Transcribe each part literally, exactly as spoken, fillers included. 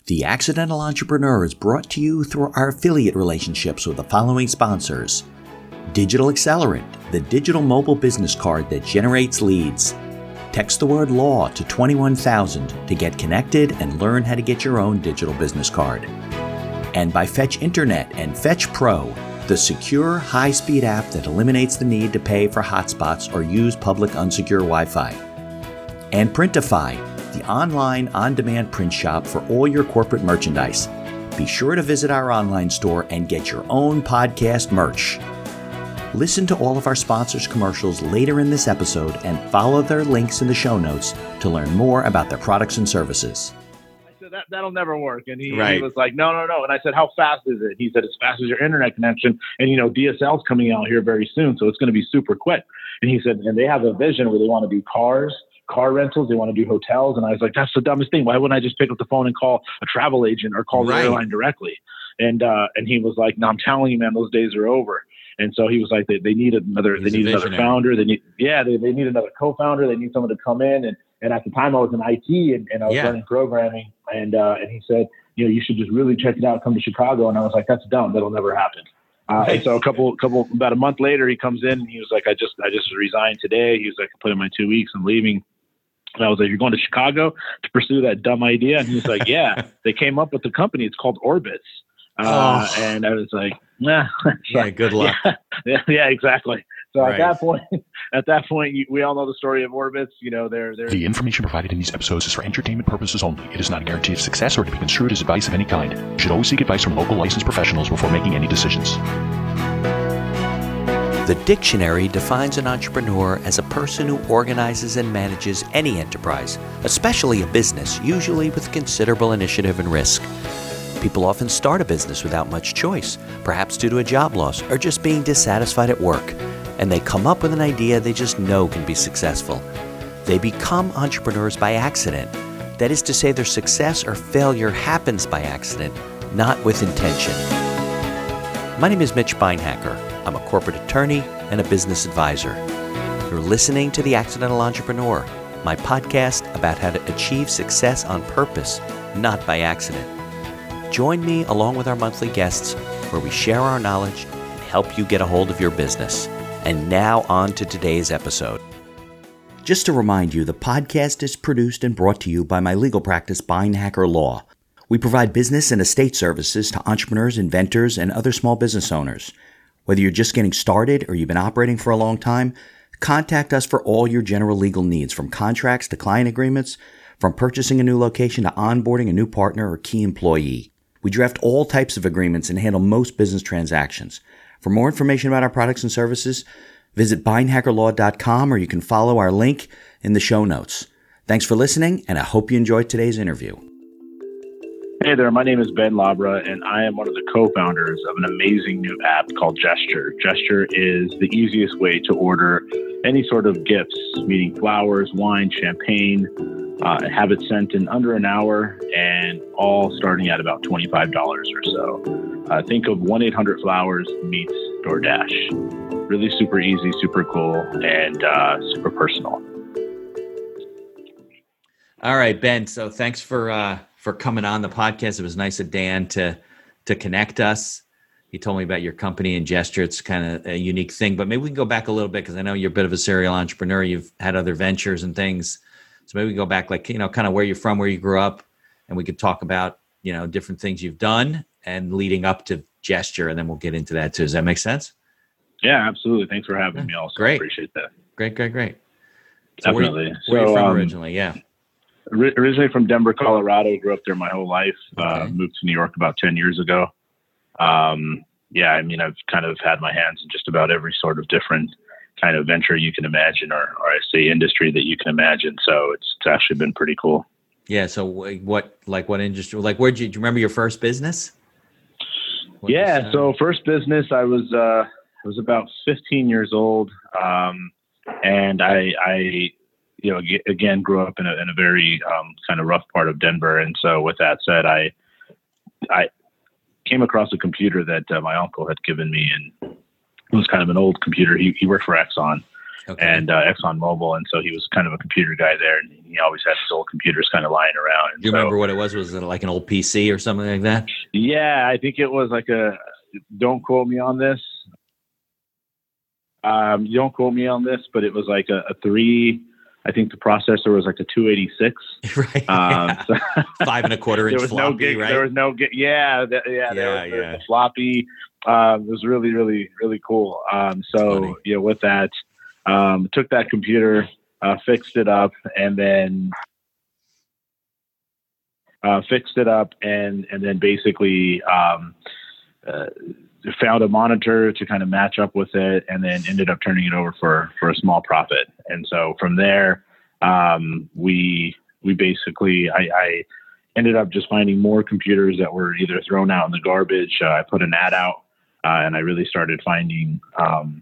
The Accidental Entrepreneur is brought to you through our affiliate relationships with the following sponsors. Digital Accelerant, the digital mobile business card that generates leads. Text the word law to twenty-one thousand to get connected and learn how to get your own digital business card. And by Fetch Internet and Fetch Pro, the secure, high-speed app that eliminates the need to pay for hotspots or use public unsecure Wi-Fi. And Printify, the online, on-demand print shop for all your corporate merchandise. Be sure to visit our online store and get your own podcast merch. Listen to all of our sponsors' commercials later in this episode and follow their links in the show notes to learn more about their products and services. I said, that, that'll never work. And he, Right. he was like, no, no, no. And I said, how fast is it? He said, as fast as your internet connection. And, you know, D S L's coming out here very soon, so it's going to be super quick. And he said, and they have a vision where they want to do cars, car rentals, they want to do hotels. And I was like, that's the dumbest thing. Why wouldn't I just pick up the phone and call a travel agent or call Right. the airline directly? And uh, and he was like, no, I'm telling you, man, those days are over. And so he was like, they, they need another, He's they need a another visionary. founder. They need, yeah, they, they need another co-founder. They need someone to come in. And, and at the time I was in I T and, and I was Yeah. learning programming. And, uh, and he said, you know, you should just really check it out. Come to Chicago. And I was like, that's dumb. That'll never happen. Uh, and so a couple, couple, about a month later, he comes in and he was like, I just, I just resigned today. He was like, I put in my two weeks and leaving. And I was like, you're going to Chicago to pursue that dumb idea? And he was like, yeah, they came up with the company. It's called Orbitz. Uh, Oh. And I was like, nah. Yeah, good luck. Yeah, yeah, yeah, exactly. So Right. at that point, at that point, you, we all know the story of Orbitz. You know, they're they're The information provided in these episodes is for entertainment purposes only. It is not a guarantee of success or to be construed as advice of any kind. You should always seek advice from local licensed professionals before making any decisions. The dictionary defines an entrepreneur as a person who organizes and manages any enterprise, especially a business, usually with considerable initiative and risk. People often start a business without much choice, perhaps due to a job loss or just being dissatisfied at work, and they come up with an idea they just know can be successful. They become entrepreneurs by accident. That is to say, their success or failure happens by accident, not with intention. My name is Mitch Beinhacker. I'm a corporate attorney and a business advisor. You're listening to The Accidental Entrepreneur, my podcast about how to achieve success on purpose, not by accident. Join me along with our monthly guests where we share our knowledge and help you get a hold of your business. And now on to today's episode. Just to remind you, the podcast is produced and brought to you by my legal practice, Beinhacker Law. We provide business and estate services to entrepreneurs, inventors, and other small business owners. Whether you're just getting started or you've been operating for a long time, contact us for all your general legal needs, from contracts to client agreements, from purchasing a new location to onboarding a new partner or key employee. We draft all types of agreements and handle most business transactions. For more information about our products and services, visit beinhacker law dot com or you can follow our link in the show notes. Thanks for listening, and I hope you enjoyed today's interview. Hey there, my name is Ben Labra, and I am one of the co-founders of an amazing new app called Gesture. Gesture is the easiest way to order any sort of gifts, meaning flowers, wine, champagne, uh, have it sent in under an hour, and all starting at about twenty-five dollars or so. Uh, think of one eight hundred flowers meets DoorDash. Really super easy, super cool, and uh, super personal. All right, Ben. So thanks for uh, for coming on the podcast. It was nice of Dan to to connect us. He told me about your company and Gesture. It's kind of a unique thing, but maybe we can go back a little bit because I know you're a bit of a serial entrepreneur. You've had other ventures and things. So maybe we go back, like, you know, kind of where you're from, where you grew up, and we could talk about, you know, different things you've done and leading up to Gesture, and then we'll get into that too. Does that make sense? Yeah, absolutely. Thanks for having me. Also, Great. Appreciate that. Great, great, great. So where, Definitely. where So, you from um, originally? Yeah. Ori- Originally from Denver, Colorado. Grew up there my whole life. Uh, Okay. moved to New York about ten years ago. Um, yeah, I mean, I've kind of had my hands in just about every sort of different kind of venture you can imagine, or, or I say industry that you can imagine. So it's, it's actually been pretty cool. Yeah. So wh- what, like what industry, like where'd you, do you remember your first business? What Yeah. was, uh, So first business, I was uh, I was about fifteen years old, um, and I, I, you know, g- again grew up in a in a very um, kind of rough part of Denver, and so with that said, I I came across a computer that uh, my uncle had given me, and it was kind of an old computer. He he worked for Exxon, Okay. and uh, ExxonMobil. And so he was kind of a computer guy there, and he always had his old computers kind of lying around. And Do you so, remember what it was? Was it like an old P C or something like that? Yeah, I think it was like a, don't quote me on this. Um, you don't quote me on this, but it was like a, a three, I think the processor was like a two eighty-six. Right. Um, Yeah. so Five and a quarter there inch was floppy, no gig, right? there was no gig. Yeah. That, yeah. There Yeah, was the, yeah. the floppy. Um, it was really, really, really cool. Um, so, Funny. you know, with that, um, took that computer, uh, fixed it up, and then, uh, fixed it up and, and then basically, um, uh, found a monitor to kind of match up with it, and then ended up turning it over for, for a small profit. And so from there, um, we, we basically, I, I ended up just finding more computers that were either thrown out in the garbage. Uh, I put an ad out, uh, and I really started finding, um,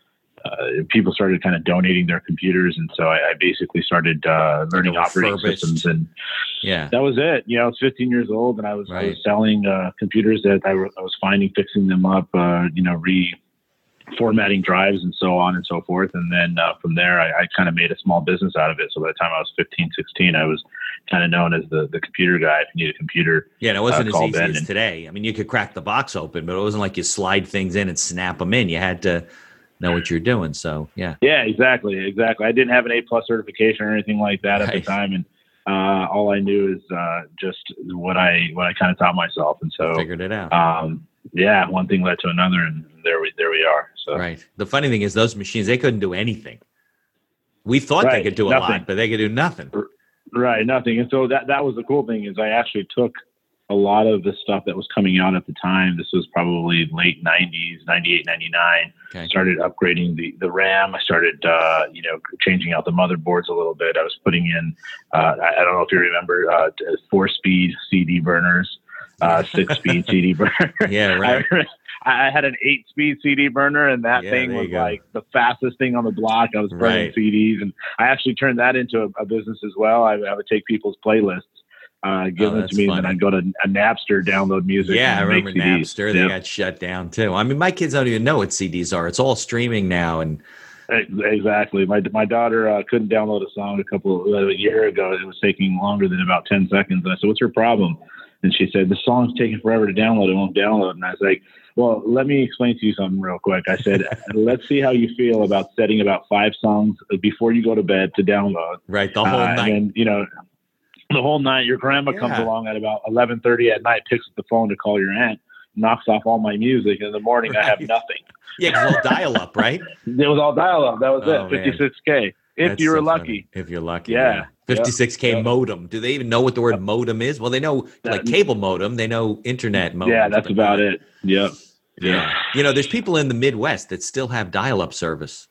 uh, people started kind of donating their computers. And so I, I basically started, uh, learning Like a operating refurbished- systems, and Yeah. that was it. You know, I was fifteen years old, and I was, I Right. was selling, uh, computers that I, w- I was finding, fixing them up, uh, you know, re formatting drives and so on and so forth. And then, uh, from there, I, I kind of made a small business out of it. So by the time I was fifteen, sixteen, I was kind of known as the, the computer guy. If you need a computer, Yeah, and it wasn't uh, as call easy Ben as and- today. I mean, you could crack the box open, but it wasn't like you slide things in and snap them in. You had to know what you're doing. So, yeah. Yeah, exactly. Exactly. I didn't have an A plus certification or anything like that at the Right. time. And, uh, all I knew is, uh, just what I, what I kind of taught myself. And so, Figured it out. um, yeah, one thing led to another, and there we, there we are. So, Right. The funny thing is those machines, they couldn't do anything. We thought they Right. could do a Nothing. lot, but they could do nothing. right. Nothing. And so that, that was the cool thing, is I actually took a lot of the stuff that was coming out at the time. This was probably late nineties, ninety-eight, ninety-nine. Okay. Started upgrading the, the RAM. I started, uh, you know, changing out the motherboards a little bit. I was putting in, uh, I, I don't know if you remember, uh, four speed C D burners, uh, six speed C D burner. Yeah, right. I, I had an eight speed C D burner, and that Yeah, thing there you was go. like the fastest thing on the block. I was burning Right. C Ds, and I actually turned that into a, a business as well. I, I would take people's playlists, uh, give Oh, them that's to me, funny. and then I'd go to a Napster, download music. Yeah, I and make remember C Ds. Napster. They Yep. got shut down too. I mean, my kids don't even know what C Ds are. It's all streaming now. And Exactly. My my daughter uh, couldn't download a song a couple uh, a year ago. It was taking longer than about ten seconds. And I said, "What's your problem?" And she said, "The song's taking forever to download. It won't download." And I was like, "Well, let me explain to you something real quick." I said, "Let's see how you feel about setting about five songs before you go to bed to download. right, the whole Uh, night. And then, you know, the whole night, your grandma comes Yeah. along at about eleven thirty at night, picks up the phone to call your aunt, knocks off all my music. And in the morning, I have Right. nothing." Yeah, because all dial up, right? It was all dial-up. That was Oh, it. man. fifty-six K. If That's you were so funny. lucky. If you're lucky. Yeah. fifty-six K Yep. modem. Do they even know what the word modem is? Well, they know like That- cable modem. They know internet modem. Yeah, that's about it. Yep. Yeah. You know, there's people in the Midwest that still have dial-up service.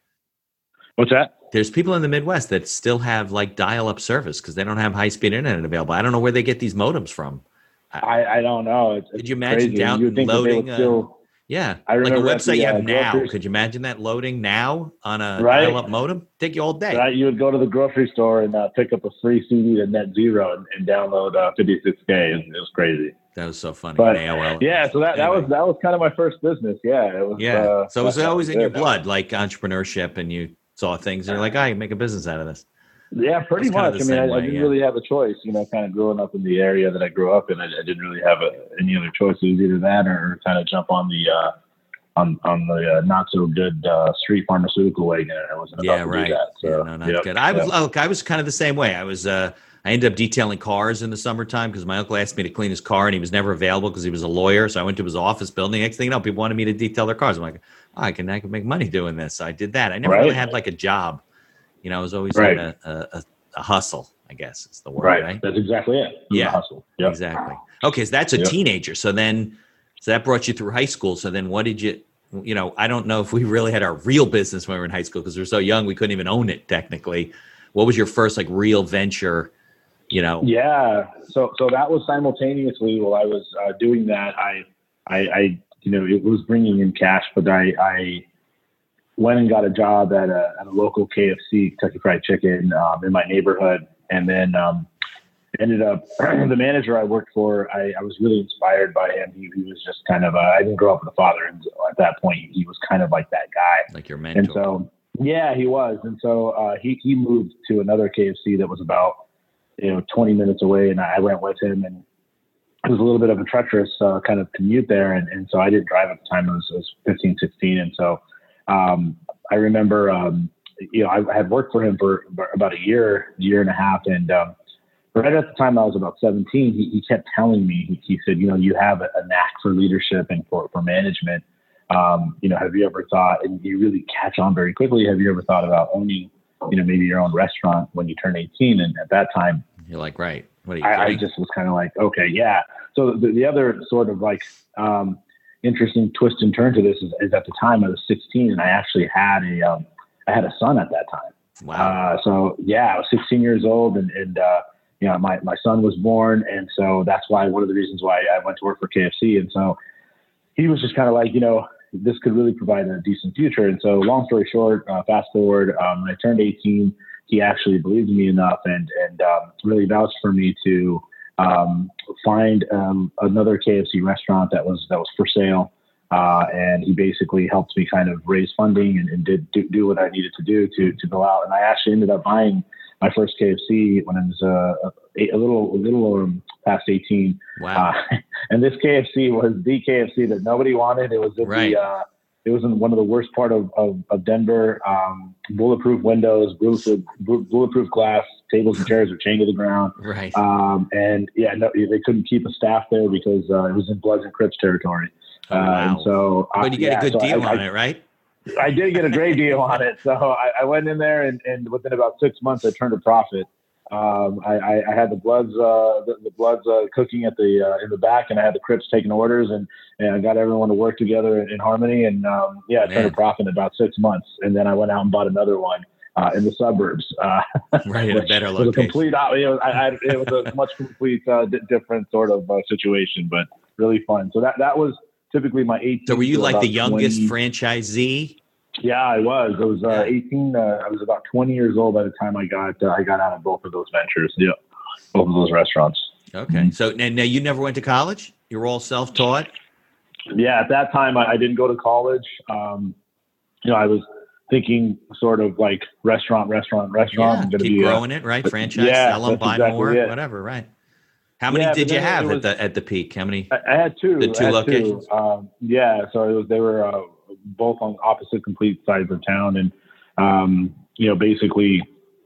What's that? There's people in the Midwest that still have like dial-up service because they don't have high-speed internet available. I don't know where they get these modems from. I, I don't know. It's, Did you it's imagine crazy. down- You would think that they loading, would uh, still, Yeah. I Like a remember at website the, you have uh, now. grocery- Could you imagine that loading now on a Right. dial-up modem? Take you all day. right? You would go to the grocery store and uh, pick up a free C D to Net Zero and, and download uh, fifty-six K. It was crazy. That was so funny. But, A O L. Yeah, so that, that Anyway. was that was kind of my first business. Yeah, it was. Yeah. Uh, so it was that- that always in your it. blood, like entrepreneurship, and you saw things and you're like, oh, you make a business out of this. Yeah, pretty It's kind of much. I the mean, I, same I way, didn't yeah. really have a choice. You know, kind of growing up in the area that I grew up in, I, I didn't really have a, any other choice. It was either that or kind of jump on the uh, on on the uh, not so good uh, street pharmaceutical wagon. I wasn't about Yeah, to right. do that. So, yeah, no, not yep, good. I was yep. look, I was kind of the same way. I was uh I ended up detailing cars in the summertime because my uncle asked me to clean his car and he was never available because he was a lawyer. So I went to his office building. Next thing you know, people wanted me to detail their cars. I'm like, oh, I can I can make money doing this. So I did that. I never really Right. had like a job. You know, I was always Right. had a, a, a hustle, I guess is the word, Right. right? That's exactly it. It was Yeah. a hustle. Yep. Exactly. Okay, so that's a Yep. teenager. So then, so that brought you through high school. So then, what did you? You know, I don't know if we really had our real business when we were in high school because we were so young we couldn't even own it technically. What was your first like real venture? You know, Yeah. So so that was simultaneously while I was uh, doing that. I, I I you know it was bringing in cash, but I I went and got a job at a, at a local K F C, Kentucky Fried Chicken, um, in my neighborhood, and then um, ended up the manager I worked for. I, I was really inspired by him. He, he was just kind of a, I didn't grow up with a father, and at that point he was kind of like that guy. like your And mentor. so Yeah, he was. And so uh, he, he moved to another K F C that was about, you know, twenty minutes away. And I went with him, and it was a little bit of a treacherous uh, kind of commute there. And, and so I didn't drive at the time. I was, I was fifteen, sixteen. And so um, I remember, um, you know, I had worked for him for about a year, year and a half. And um, right at the time I was about seventeen, he, he kept telling me, he, he said, you know, you have a, a knack for leadership and for, for management. Um, you know, have you ever thought, and you really catch on very quickly, have you ever thought about owning, you know, maybe your own restaurant when you turn eighteen? And at that time, you're like, right. What are you I, I just was kind of like, okay, yeah. So the, the other sort of like um, interesting twist and turn to this is, is at the time I was sixteen, and I actually had a, um, I had a son at that time. Wow. Uh, so yeah, I was sixteen years old, and, and uh, you know, my, my son was born. And so that's why, one of the reasons why I went to work for K F C. And so he was just kind of like, you know, this could really provide a decent future. And so long story short, uh, fast forward, um, when I turned eighteen, he actually believed in me enough and, and um, really vouched for me to um, find um, another K F C restaurant that was, that was for sale. Uh, and he basically helped me kind of raise funding and, and did do, do what I needed to do to, to go out. And I actually ended up buying my first K F C when I was uh, a, a little, a little um, past eighteen. Wow. Uh, and this K F C was the K F C that nobody wanted. It was in right. the, uh, it was in one of the worst part of, of, of Denver. Um, bulletproof windows, bulletproof, bulletproof glass, tables and chairs were chained to the ground. Right. Um, and yeah, no, they couldn't keep a staff there because uh, it was in Bloods and Crips territory. Oh, wow. Uh, and so, uh, but you get yeah, a good so deal I, on I, it, right? I did get a great deal on it. So I, I went in there, and, and within about six months, I turned a profit. Um, I, I, I had the Bloods, uh, the, the Bloods uh, cooking at the uh, in the back, and I had the Crips taking orders, and, and I got everyone to work together in, in harmony. And um, yeah, I turned a profit in about six months, and then I went out and bought another one uh, in the suburbs. Uh, right, in a better location. Was a complete, you know, I, I, it was a much complete uh, d- different sort of uh, situation, but really fun. So that that was typically my eighteen. So were you like the youngest twenty franchisee? Yeah, I was. I was uh, Yeah. eighteen. Uh, I was about twenty years old by the time I got uh, I got out of both of those ventures. Yeah, both of those restaurants. Okay. Mm-hmm. So and now you never went to college? You were all self-taught? Yeah, at that time I, I didn't go to college. Um, you know, I was thinking sort of like restaurant, restaurant, restaurant. Yeah, I'm gonna keep be growing a, it, right? Franchise, yeah, sell them, that's buy exactly more, it. whatever, right? How many Yeah, did but you then it have was- at the at the peak? How many? I, I had two. The two I had locations? Two. Um, yeah, so it was, they were uh, both on opposite complete sides of town, and um, you know, basically,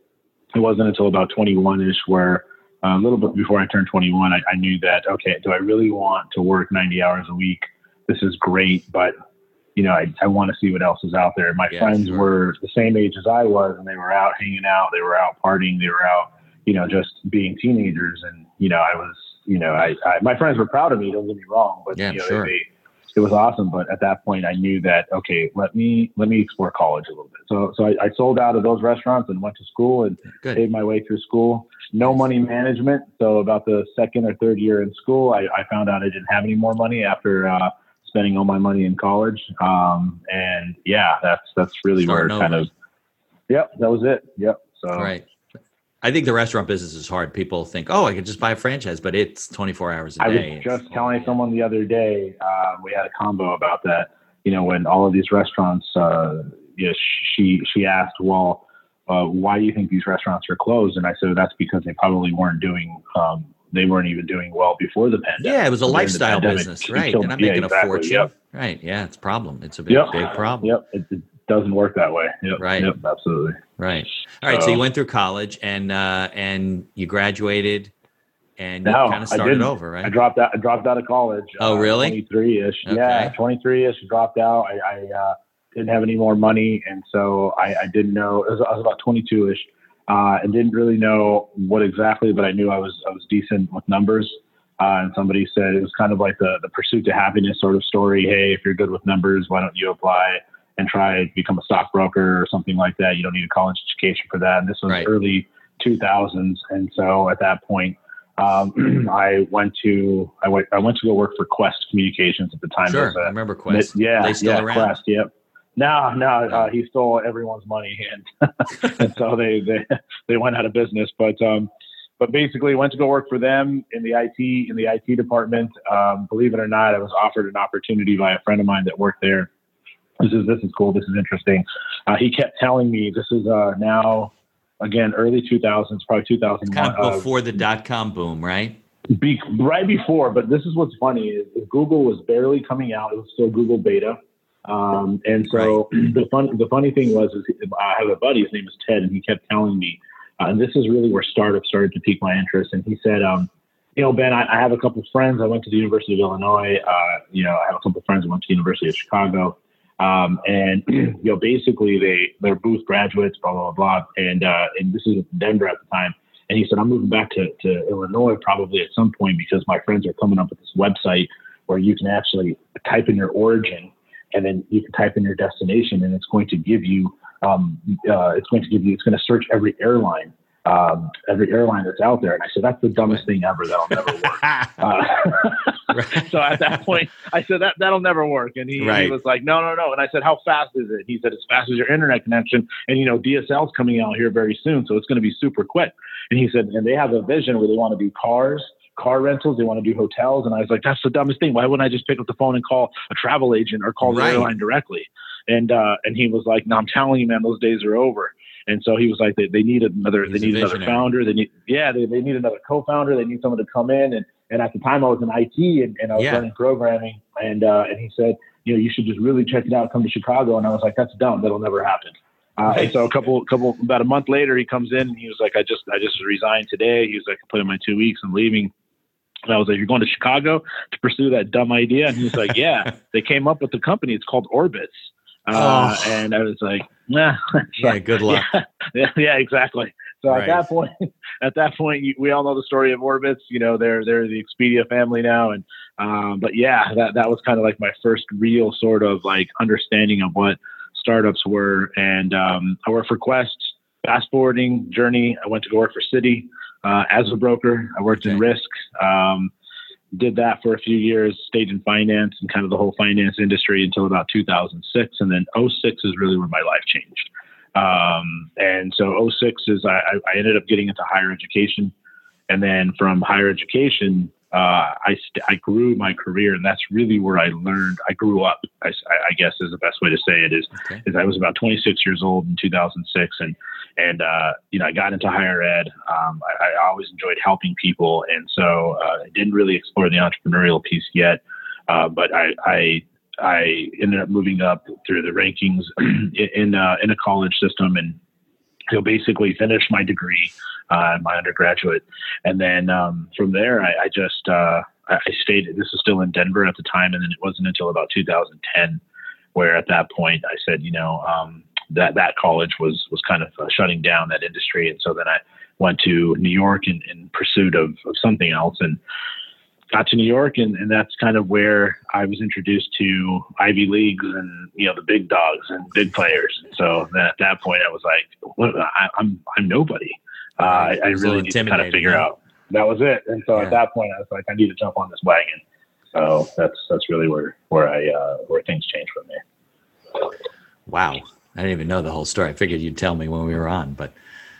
it wasn't until about twenty-one-ish where uh, a little bit before I turned twenty-one, I, I knew that okay, do I really want to work ninety hours a week? This is great, but you know, I, I want to see what else is out there. My Yeah, friends sure. were the same age as I was, and they were out hanging out, they were out partying, they were out, you know, just being teenagers, and you know, I was. You know, I, I my friends were proud of me. Don't get me wrong, but Yeah, you know, sure. they, it was awesome. But at that point, I knew that okay, let me let me explore college a little bit. So so I, I sold out of those restaurants and went to school and Good. paid my way through school. No money management. So about the second or third year in school, I, I found out I didn't have any more money after uh, spending all my money in college. Um, and yeah, that's that's really Starting where it kind over. of. Yep, that was it. Yep. So Right. I think the restaurant business is hard. People think, oh, I could just buy a franchise, but it's twenty-four hours a I day. was just It's- telling someone the other day, um, we had a combo about that. You know, when all of these restaurants, uh, you know, she she asked, well, uh, why do you think these restaurants are closed? And I said, that's because they probably weren't doing, um, they weren't even doing well before the pandemic. Yeah, it was a During the lifestyle pandemic, business, it right? killed- They're not yeah, making exactly. a fortune. Yep. Right. Yeah, it's a problem. It's a big, Yep. big problem. Yep. It, it doesn't work that way. Yep. Right. Yep. Absolutely. Right. All right. So So- you went through college and uh, and you graduated and you No, kind of I started didn't. over, right? I dropped out. I dropped out of college. Oh, uh, really? twenty-three-ish. Okay. Yeah, twenty-three-ish. Dropped out. I, I uh, didn't have any more money, and so I, I didn't know. It was, I was about twenty-two-ish, uh, and didn't really know what exactly, but I knew I was I was decent with numbers. Uh, and somebody said it was kind of like the the pursuit to happiness sort of story. Hey, if you're good with numbers, why don't you apply and try to become a stockbroker or something like that? You don't need a college education for that. And this was Right. early two thousands, and so at that point. Um, I went to I went I went to go work for Quest Communications at the time. Sure. It was a- I remember Quest. yeah, They still yeah, around? Quest. Yep. No, no, uh, he stole everyone's money, and, and so they, they they went out of business. But um, but basically, went to go work for them in the I T in the I T department. Um, believe it or not, I was offered an opportunity by a friend of mine that worked there This is this is cool. This is interesting. Uh, he kept telling me this is uh, now again early two thousands, probably two thousand one. Kind of before uh, the dot com boom, right? Be, right before, but this is what's funny is, is Google was barely coming out. It was still Google beta. Um, and so right. the fun, the funny thing was, is I have a buddy, his name is Ted, and he kept telling me, uh, and this is really where startups started to pique my interest. And he said, um, you know, Ben, I, I have a couple of friends. I went to the University of Illinois. Uh, you know, I have a couple of friends who went to the University of Chicago. Um, and, you know, basically they, they're Booth graduates, blah, blah, blah. And, uh, and this is Denver at the time. And he said, I'm moving back to, to Illinois probably at some point because my friends are coming up with this website where you can actually type in your origin and then you can type in your destination and it's going to give you, um, uh, it's going to give you, it's going to search every airline, um, every airline that's out there. And I said, that's the dumbest thing ever. That'll never work. uh, right. So at that point I said that that'll never work. And he, right. he was like, no, no, no. And I said, how fast is it? He said, as fast as your internet connection. And, you know, D S L is coming out here very soon. So it's going to be super quick. And he said, and they have a vision where they want to do cars, car rentals. They want to do hotels. And I was like, that's the dumbest thing. Why wouldn't I just pick up the phone and call a travel agent or call right. the airline directly? And, uh, and he was like, no, I'm telling you, man, those days are over. And so he was like, they, they need another, He's they need another founder. They need, yeah, they, they need another co-founder. They need someone to come in. And, and at the time I was in I T and, and I was yeah. learning programming. And, uh, and he said, you know, you should just really check it out. Come to Chicago. And I was like, that's dumb. That'll never happen. Uh, and so a couple, couple, about a month later, he comes in and he was like, I just, I just resigned today. He was like, I put in my two weeks and leaving. And I was like, you're going to Chicago to pursue that dumb idea? And he was like, yeah, they came up with the company. It's called Orbitz. Uh, oh. And I was like, nah, yeah, like, good luck. Yeah, yeah, yeah exactly. So right. at that point, at that point, we all know the story of Orbitz. You know, they're, they're the Expedia family now. And, um, but yeah, that, that was kind of like my first real sort of like understanding of what startups were. And um, I worked for Quest, fast forwarding journey. I went to go work for Citi uh, as a broker. I worked okay. in risk, um, did that for a few years, stayed in finance and kind of the whole finance industry until about two thousand six. And then oh six is really where my life changed. Um, and so oh six is I, I ended up getting into higher education. And then from higher education, Uh, I, st- I grew my career, and that's really where I learned. I grew up, I, I guess is the best way to say it is, okay. is I was about twenty-six years old in two thousand six. And, and, uh, you know, I got into higher ed. Um, I, I always enjoyed helping people. And so, uh, I didn't really explore the entrepreneurial piece yet. Uh, but I, I, I ended up moving up through the rankings in, uh, in a college system and, you know, basically finished my degree. Uh, my undergraduate. And then um, from there, I, I just, uh, I stayed, this is still in Denver at the time. And then it wasn't until about two thousand ten, where at that point I said, you know, um, that, that college was, was kind of uh, shutting down that industry. And so then I went to New York in, in pursuit of, of something else and got to New York. And, and that's kind of where I was introduced to Ivy Leagues and, you know, the big dogs and big players. And so then at that point I was like, what, I, I'm, I'm nobody. Uh, I, I really need to kind of figure yeah. out. That was it. And so yeah. at that point, I was like, I need to jump on this wagon. So that's that's really where where I uh, where things changed for me. Wow, I didn't even know the whole story. I figured you'd tell me when we were on, but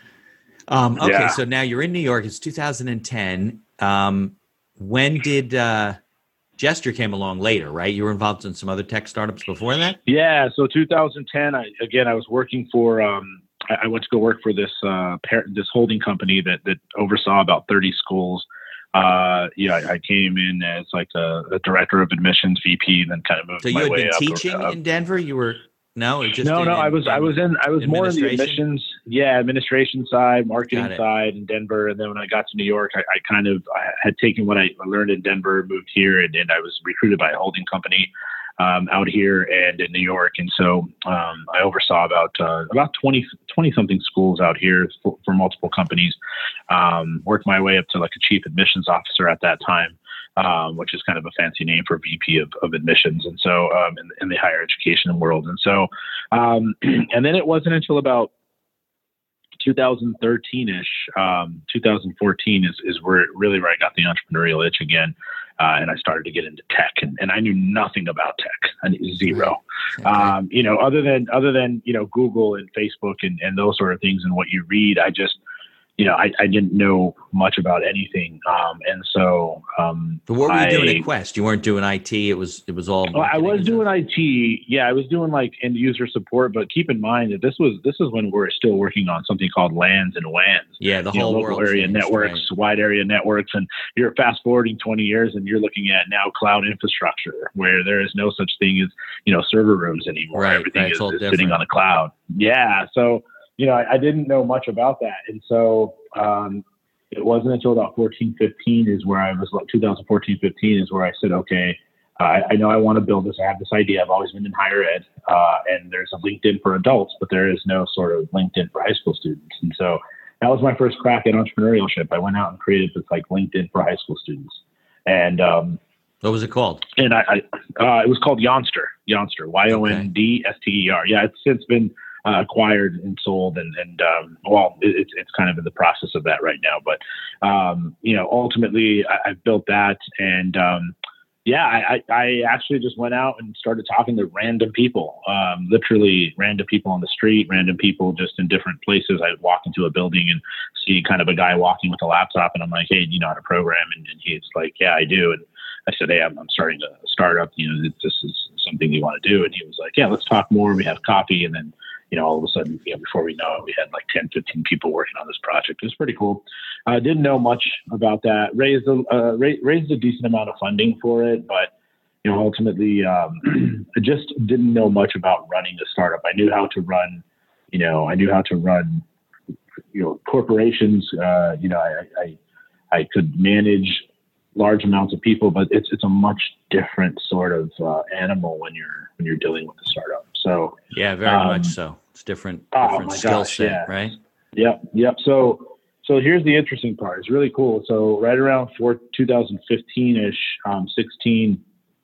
um, okay. Yeah. So now you're in New York. It's two thousand ten. Um, when did uh, Gesture came along later, right? You were involved in some other tech startups before that. Yeah. So two thousand ten. I, again, I was working for. Um, I went to go work for this uh, par- this holding company that that oversaw about thirty schools. Uh, yeah, I, I came in as like a, a director of admissions V P, and then kind of moved so my way up. So you had been teaching up. in Denver? You were no, it just no, no. In, I was I was in I was more in the admissions, yeah, administration side, marketing side in Denver, and then when I got to New York, I, I kind of I had taken what I learned in Denver, moved here, and, and I was recruited by a holding company. Um, out here and in New York. And so um, I oversaw about uh, about twenty, twenty something schools out here for, for multiple companies, um, worked my way up to like a chief admissions officer at that time, um, which is kind of a fancy name for V P of, of admissions. And so um, in, in the higher education world. And so, um, and then it wasn't until about two thousand thirteen ish, um, two thousand fourteen is, is where really where I got the entrepreneurial itch again. Uh, and I started to get into tech, and, and I knew nothing about tech. I knew zero. Okay. Um, you know, other than other than you know Google and Facebook and, and those sort of things and what you read. I just you know, I, I didn't know much about anything. Um, and so, um, But what were you I, doing at Quest? You weren't doing I T. It was, it was all. well, I was and doing stuff? I T. Yeah, I was doing like end user support, but keep in mind that this was, this is when we're still working on something called LANs and W A Ns. Yeah. The You know, whole local world area changed, networks, right? wide area networks, and you're fast forwarding twenty years, and you're looking at now cloud infrastructure, where there is no such thing as, you know, server rooms anymore. Right, Everything right, is, it's all is sitting different. on the cloud. Yeah, so you know, I, I didn't know much about that, and so um, it wasn't until about fourteen, fifteen is where I was like twenty fourteen, fifteen is where I said, okay, uh, I, I know I want to build this. I have this idea. I've always been in higher ed, uh, and there's a LinkedIn for adults, but there is no sort of LinkedIn for high school students. And so that was my first crack at entrepreneurship. I went out and created this like LinkedIn for high school students. And, um, What was it called? and I, I uh, it was called Yonster, Yonster, Y O N D S T E R. Yeah, it's since been uh, acquired and sold, and and um, well, it, it's it's kind of in the process of that right now. But um, you know, ultimately, I, I built that, and um, yeah, I, I actually just went out and started talking to random people, um, literally random people on the street, random people just in different places. I'd walk into a building and see kind of a guy walking with a laptop, and I'm like, hey, do you know how to program? And, and he's like, yeah, I do. And I said, hey, I'm, I'm starting to start up, you know, this is something you want to do. And he was like, yeah, let's talk more. We have coffee. And then, you know, all of a sudden, you know, before we know it, we had like ten, fifteen people working on this project. It was pretty cool. I uh, didn't know much about that, raised a, uh, ra- raised a decent amount of funding for it, but, you know, ultimately, um, I just didn't know much about running a startup. I knew how to run, you know, I knew how to run, you know, corporations. Uh, you know, I, I, I could manage large amounts of people, but it's it's a much different sort of uh, animal when you're when you're dealing with a startup. So Yeah, very um, much so. It's different, oh different my skill gosh, set, yeah. right? Yep, yep. So so here's the interesting part. It's really cool. So right around for twenty fifteen ish, um, sixteen,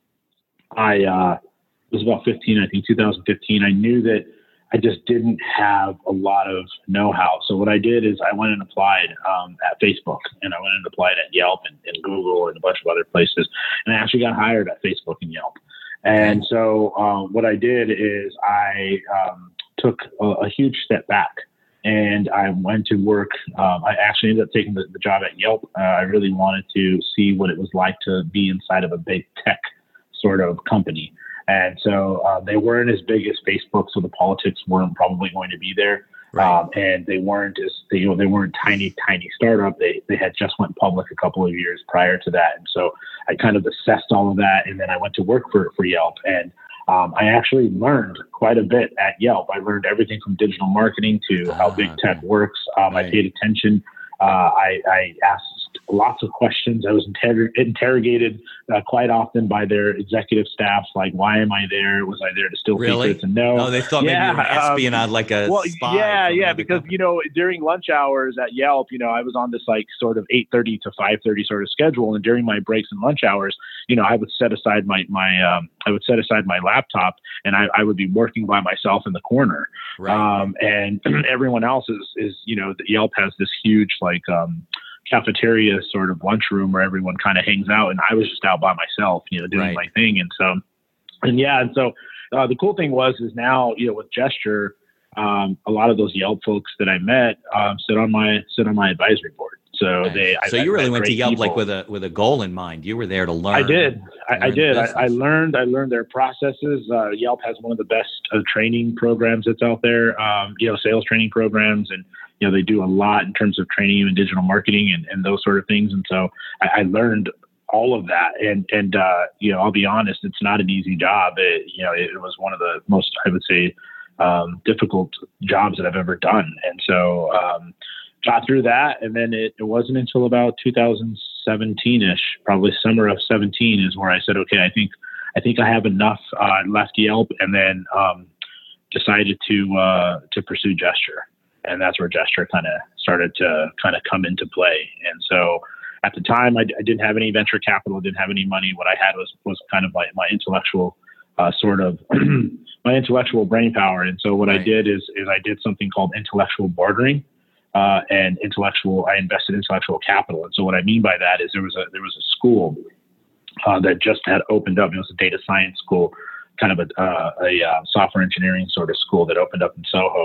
I uh, it was about fifteen, I think, two thousand fifteen. I knew that I just didn't have a lot of know-how. So what I did is I went and applied um, at Facebook, and I went and applied at Yelp and, and Google and a bunch of other places. And I actually got hired at Facebook and Yelp. And so um, what I did is I um, took a, a huge step back, and I went to work. Um, I actually ended up taking the, the job at Yelp. Uh, I really wanted to see what it was like to be inside of a big tech sort of company. And so uh, they weren't as big as Facebook, so the politics weren't probably going to be there. Right. Um, and they weren't as they, you know they weren't tiny tiny startup. They they had just went public a couple of years prior to that. And so I kind of assessed all of that, and then I went to work for for Yelp. And um, I actually learned quite a bit at Yelp. I learned everything from digital marketing to Ah, how big tech okay. works. Um, Right. I paid attention. Uh, I, I asked lots of questions. I was inter- interrogated uh, quite often by their executive staffs, like, why am I there? Was I there to steal Really? secrets? And no. Oh, they thought maybe you were Yeah, um, espionage, like a well, spy. yeah, from yeah, another because, company. you know, during lunch hours at Yelp, you know, I was on this like sort of eight thirty to five thirty sort of schedule. And during my breaks and lunch hours, you know, I would set aside my, my, um, I would set aside my laptop, and I, I would be working by myself in the corner. Right. Um, and everyone else is, is, you know, Yelp has this huge, like, um, cafeteria sort of lunchroom where everyone kind of hangs out. And I was just out by myself, you know, doing Right. my thing. And so, and yeah. And so, uh, the cool thing was, is now, you know, with Gesture, um, a lot of those Yelp folks that I met, um, sit on my, sit on my advisory board. So Nice. they, so I, you I really met went to great Yelp like people. with a with a goal in mind. You were there to learn. I did. I, I learn the did. I, I business. learned. I learned their processes. Uh, Yelp has one of the best uh, training programs that's out there. Um, you know, sales training programs, and you know they do a lot in terms of training you in digital marketing and, and those sort of things. And so I, I learned all of that. And and uh, you know, I'll be honest, it's not an easy job. It, you know, it, it was one of the most, I would say, um, difficult jobs that I've ever done. And so. Um, Got through that, and then it, it wasn't until about two thousand seventeen-ish, probably summer of seventeen, is where I said, "Okay, I think I think I have enough." Uh, I left Yelp, and then um, decided to uh, to pursue Gesture, and that's where Gesture kind of started to kind of come into play. And so, at the time, I, I didn't have any venture capital, didn't have any money. What I had was was kind of my my intellectual uh, sort of my intellectual brain power. And so, what Right. I did is is I did something called intellectual bartering. Uh, and intellectual, I invested intellectual capital. And so what I mean by that is there was a, there was a school uh, that just had opened up. It was a data science school, kind of a, uh, a uh, software engineering sort of school that opened up in Soho.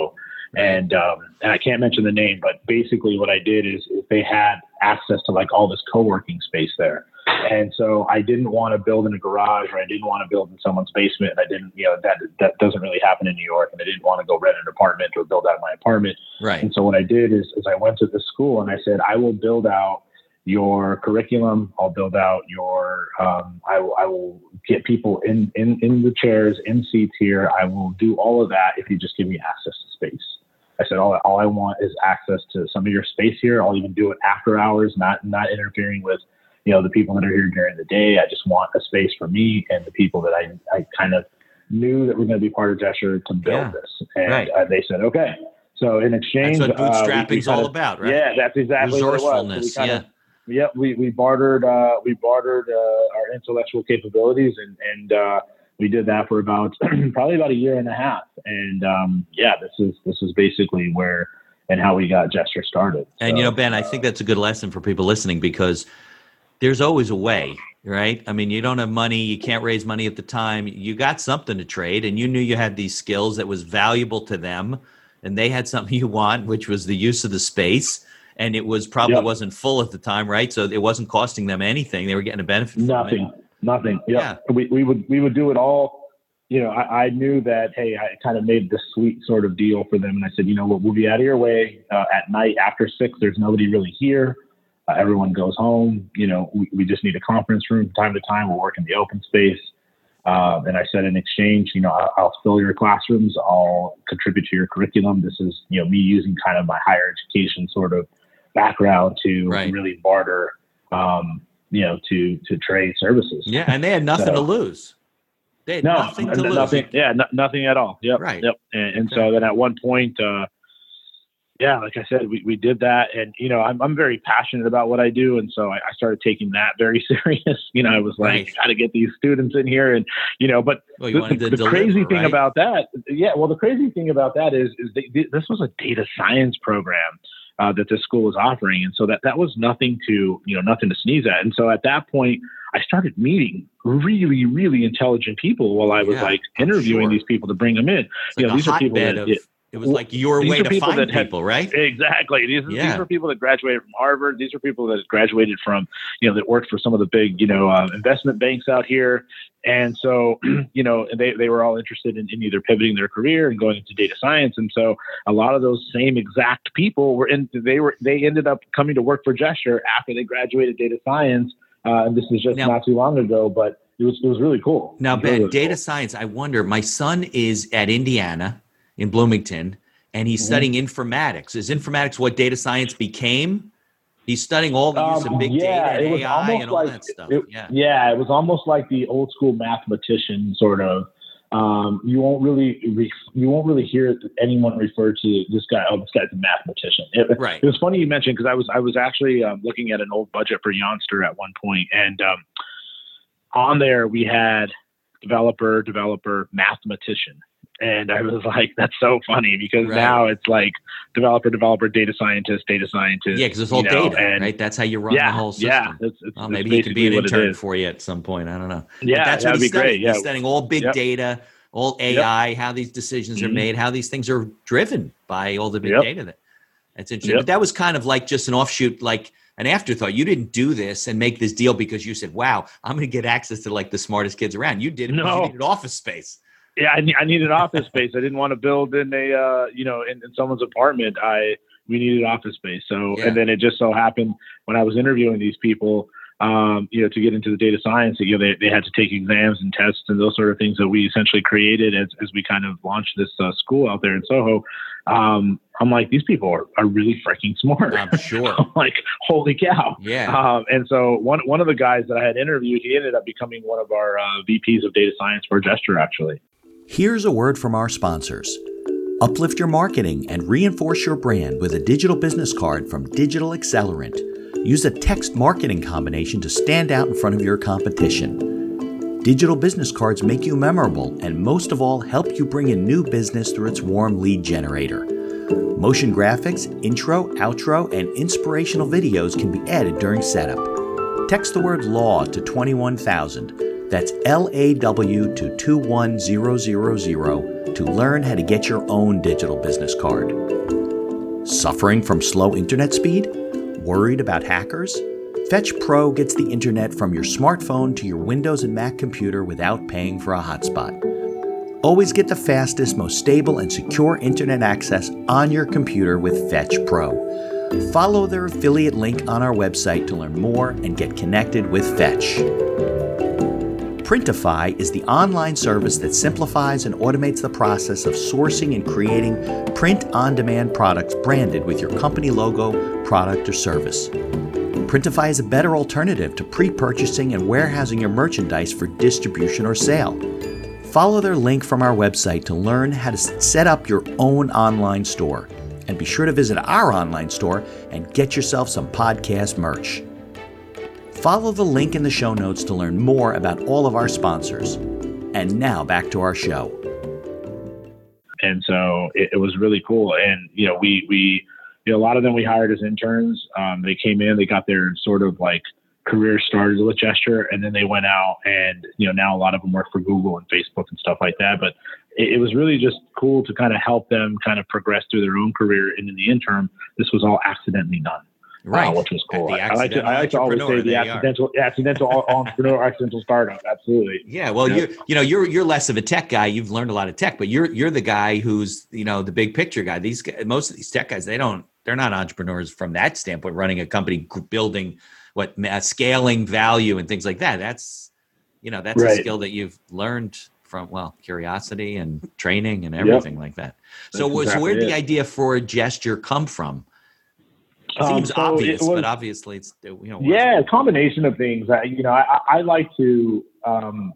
And um, and I can't mention the name, but basically what I did is, is they had access to like all this co-working space there. And so I didn't want to build in a garage, or I didn't want to build in someone's basement. And I didn't, you know, that that doesn't really happen in New York. And I didn't want to go rent an apartment or build out my apartment. Right. And so what I did is, is I went to the school and I said, I will build out your curriculum. I'll build out your, um, I, will, I will get people in, in, in the chairs, in seats here. I will do all of that if you just give me access to space. I said, all, all I want is access to some of your space here. I'll even do it after hours, not, not interfering with, you know, the people that are here during the day. I just want a space for me and the people that I, I kind of knew that were going to be part of Gesture to build Yeah. this. And Right. uh, they said, okay. So in exchange, That's what bootstrapping's uh, we, we all of, about, right? Yeah, that's exactly what it was. So we Resourcefulness, kind yeah. of, yeah, we, we bartered, uh, we bartered uh, our intellectual capabilities, and, and uh, we did that for about probably about a year and a half. And um, yeah, this is, this is basically where and how we got Gesture started. And, so, you know, Ben, I think that's a good lesson for people listening, because there's always a way, right? I mean, you don't have money, you can't raise money at the time. You got something to trade, and you knew you had these skills that was valuable to them, and they had something you want, which was the use of the space. And it was probably Yep. wasn't full at the time, right? So it wasn't costing them anything. They were getting a benefit from Nothing, it. nothing. Yep. Yeah. We, we would, we would do it all. You know, I, I knew that, hey, I kind of made this sweet sort of deal for them. And I said, you know what, we'll be out of your way uh, at night after six. There's nobody really here. Uh, everyone goes home. You know, we, we just need a conference room from time to time. We'll work in the open space. Uh, and I said, in exchange, you know, I'll, I'll fill your classrooms. I'll contribute to your curriculum. This is, you know, me using kind of my higher education sort of background to Right. really barter, um, you know, to, to trade services. Yeah, and they had nothing So- to lose. They had No, nothing to n- lose. nothing. Yeah, no, nothing at all. Yep. Right. Yep. And, and so then at one point, uh, yeah, like I said, we, we did that, and you know, I'm I'm very passionate about what I do, and so I, I started taking that very serious. You know, I was like, Right. got to get these students in here, and you know, but Well, you the, wanted the, to the crazy deliver, thing right? about that, yeah, well, the crazy thing about that is, is they, this was a data science program uh, that this school was offering, and so that that was nothing to, you know, nothing to sneeze at. And so at that point, I started meeting really, really intelligent people while I was Yeah, like I'm interviewing sure. these people to bring them in. It's you like know, a these are people hotbed that of, it, it was like your these way are to people find that had- people, right? Exactly. These, Yeah. these were people that graduated from Harvard. These are people that graduated from, you know, that worked for some of the big, you know, uh, investment banks out here. And so, you know, they, they were all interested in, in either pivoting their career and going into data science. And so a lot of those same exact people were in, they were, they ended up coming to work for Gesture after they graduated data science. Uh, and this was just Now- not too long ago, but it was, it was really cool. Now, It was really, Ben, really data cool. science, I wonder, my son is at Indiana in Bloomington, and he's Mhm. studying informatics. Is informatics what data science became? He's studying all the use Um, of big yeah, data it and was A I almost and all like- that stuff. It, yeah. yeah, it was almost like the old school mathematician sort of. Um, you won't really re- you won't really hear anyone refer to this guy. Oh, this guy's a mathematician. It, Right. it was funny you mentioned, because I was I was actually um, looking at an old budget for Youngster at one point, and um, on there we had developer, developer, mathematician. And I was like, that's so funny, because Right. now it's like developer, developer, data scientist, data scientist. Yeah, because it's all you know, data, and right? That's how you run yeah, the whole system. yeah. It's, it's, Well, it's maybe he can be an basically what it intern is. for you at some point. I don't know. But Yeah, that's what that'd he's be great. studying. Yeah. He's studying all big Yep. data, all A I, how these decisions are Mhm. made, how these things are driven by all the big Yep. data. That that's interesting. Yep. But that was kind of like just an offshoot, like an afterthought. You didn't do this and make this deal because you said, "Wow, I'm going to get access to like the smartest kids around." You did it because No. you needed office space. Yeah, I, ne- I needed office space. I didn't want to build in a, uh, you know, in, in someone's apartment. I we needed office space. So, Yeah. and then it just so happened when I was interviewing these people, um, you know, to get into the data science, you know, they, they had to take exams and tests and those sort of things that we essentially created as, as we kind of launched this uh, school out there in Soho. Um, I'm like, these people are, are really freaking smart. I'm sure. I'm like, holy cow. Yeah. Um, and so one, one of the guys that I had interviewed, he ended up becoming one of our uh, V Ps of data science for Gesture, actually. Here's a word from our sponsors. Uplift your marketing and reinforce your brand with a digital business card from Digital Accelerant. Use a text marketing combination to stand out in front of your competition. Digital business cards make you memorable and most of all help you bring in new business through its warm lead generator. Motion graphics, intro, outro, and inspirational videos can be added during setup. Text the word LAW to twenty-one thousand. That's L A W to two one zero zero zero to learn how to get your own digital business card. Suffering from slow internet speed? Worried about hackers? Fetch Pro gets the internet from your smartphone to your Windows and Mac computer without paying for a hotspot. Always get the fastest, most stable, and secure internet access on your computer with Fetch Pro. Follow their affiliate link on our website to learn more and get connected with Fetch. Printify is the online service that simplifies and automates the process of sourcing and creating print-on-demand products branded with your company logo, product, or service. Printify is a better alternative to pre-purchasing and warehousing your merchandise for distribution or sale. Follow their link from our website to learn how to set up your own online store. And be sure to visit our online store and get yourself some podcast merch. Follow the link in the show notes to learn more about all of our sponsors. And now back to our show. And so it, it was really cool. And, you know, we, we, you know, a lot of them we hired as interns. Um, they came in, they got their sort of like career started with Gesture, and then they went out and, you know, now a lot of them work for Google and Facebook and stuff like that. But it, it was really just cool to kind of help them kind of progress through their own career. And in the interim, this was all accidentally done. Right. Uh, which was cool. The I, I like to, I like to always say the accidental, accidental entrepreneur, accidental startup. Absolutely. Yeah. Well, yep. you you know, you're, you're less of a tech guy. You've learned a lot of tech, but you're, you're the guy who's, you know, the big picture guy. These, most of these tech guys, they don't, they're not entrepreneurs from that standpoint, running a company, building what uh, scaling value and things like that. That's, you know, that's right. a skill that you've learned from, well, curiosity and training and everything yep. like that. So, was exactly where did the idea for Gesture come from? It seems um, so obvious, it was, but obviously it's, you know. Yeah, a combination of things. I, you know, I, I like to, um,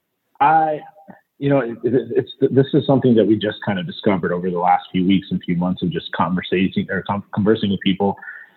I, you know, it, it, it's, this is something that we just kind of discovered over the last few weeks and few months of just conversating or com- conversing with people.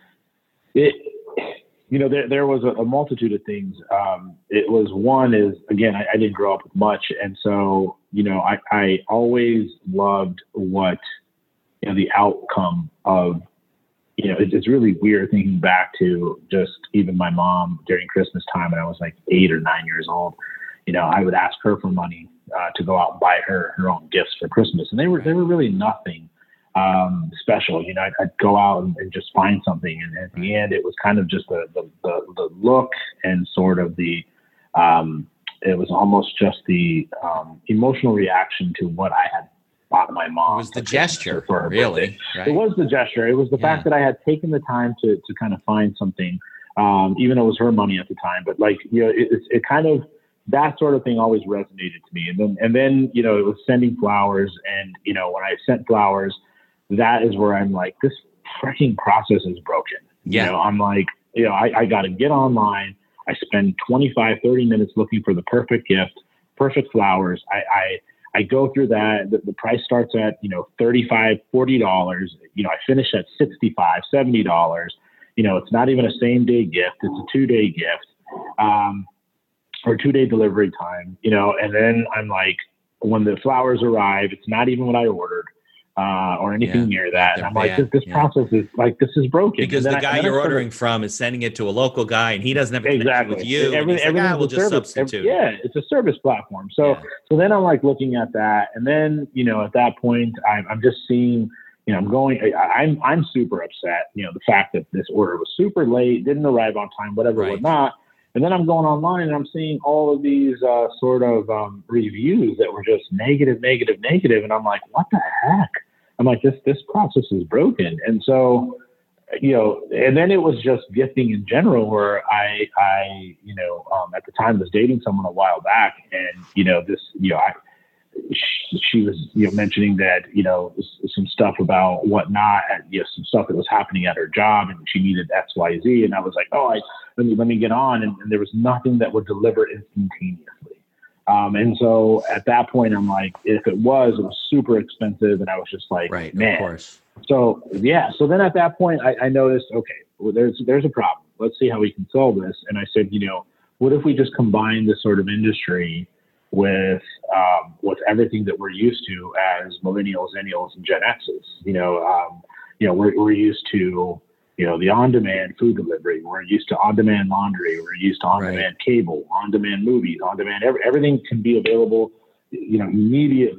It, you know, there, there was a, a multitude of things. Um, it was one is, again, I, I didn't grow up with much. And so, you know, I, I always loved what, you know, the outcome of, you know, it, it's really weird thinking back to just even my mom during Christmas time when I was like eight or nine years old. You know, I would ask her for money uh, to go out and buy her her own gifts for Christmas, and they were they were really nothing um, special. You know, I'd, I'd go out and, and just find something, and at the end, it was kind of just the the, the, the look and sort of the um, it was almost just the um, emotional reaction to what I had bought my mom. It was the gesture, for her really. Right? It was the gesture. It was the yeah. fact that I had taken the time to to kind of find something, um, even though it was her money at the time. But like, you know, it, it, it kind of, that sort of thing always resonated to me. And then, and then, you know, it was sending flowers. And, you know, when I sent flowers, that is where I'm like, this freaking process is broken. Yeah. You know, I'm like, you know, I, I got to get online. I spend twenty-five, thirty minutes looking for the perfect gift, perfect flowers. I, I, I go through that. The, the price starts at, you know, thirty-five dollars, forty dollars. You know, I finish at sixty-five dollars, seventy dollars. You know, it's not even a same day gift. It's a two day gift, um, or two day delivery time, you know, and then I'm like, when the flowers arrive, it's not even what I ordered, uh, or anything yeah, near that. And I'm bad. like, this, this yeah. process is like, this is broken. Because the I, guy you're ordering to, from is sending it to a local guy and he doesn't have a connection exactly. with you. Every, and like, ah, we'll just service. substitute. Every, yeah, it's a service platform. So, yeah. so then I'm like looking at that. And then, you know, at that point, I'm, I'm just seeing, you know, I'm going, I, I'm, I'm super upset, you know, the fact that this order was super late, didn't arrive on time, whatever, right. whatnot. And then I'm going online and I'm seeing all of these uh, sort of um, reviews that were just negative, negative, negative. And I'm like, what the heck? I'm like, this, this process is broken. And so, you know, and then it was just gifting in general where I, I, you know, um, at the time was dating someone a while back and, you know, this, you know, I, she, she was, you know, mentioning that, you know, some stuff about whatnot, you know, some stuff that was happening at her job and she needed X, Y, Z. And I was like, oh, I, let me, let me get on. And, and there was nothing that would deliver instantaneously. Um, and so at that point, I'm like, if it was, it was super expensive. And I was just like, right, man. Of course. So, yeah. So then at that point, I, I noticed, okay, well, there's, there's a problem. Let's see how we can solve this. And I said, you know, what if we just combine this sort of industry with, um, with everything that we're used to as millennials, Zennials, and Gen X's? You know, um, you know, we're, we're used to, you know, the on-demand food delivery. We're used to on-demand laundry. We're used to on-demand right. cable, on-demand movies, on-demand, every, everything can be available, you know, immediately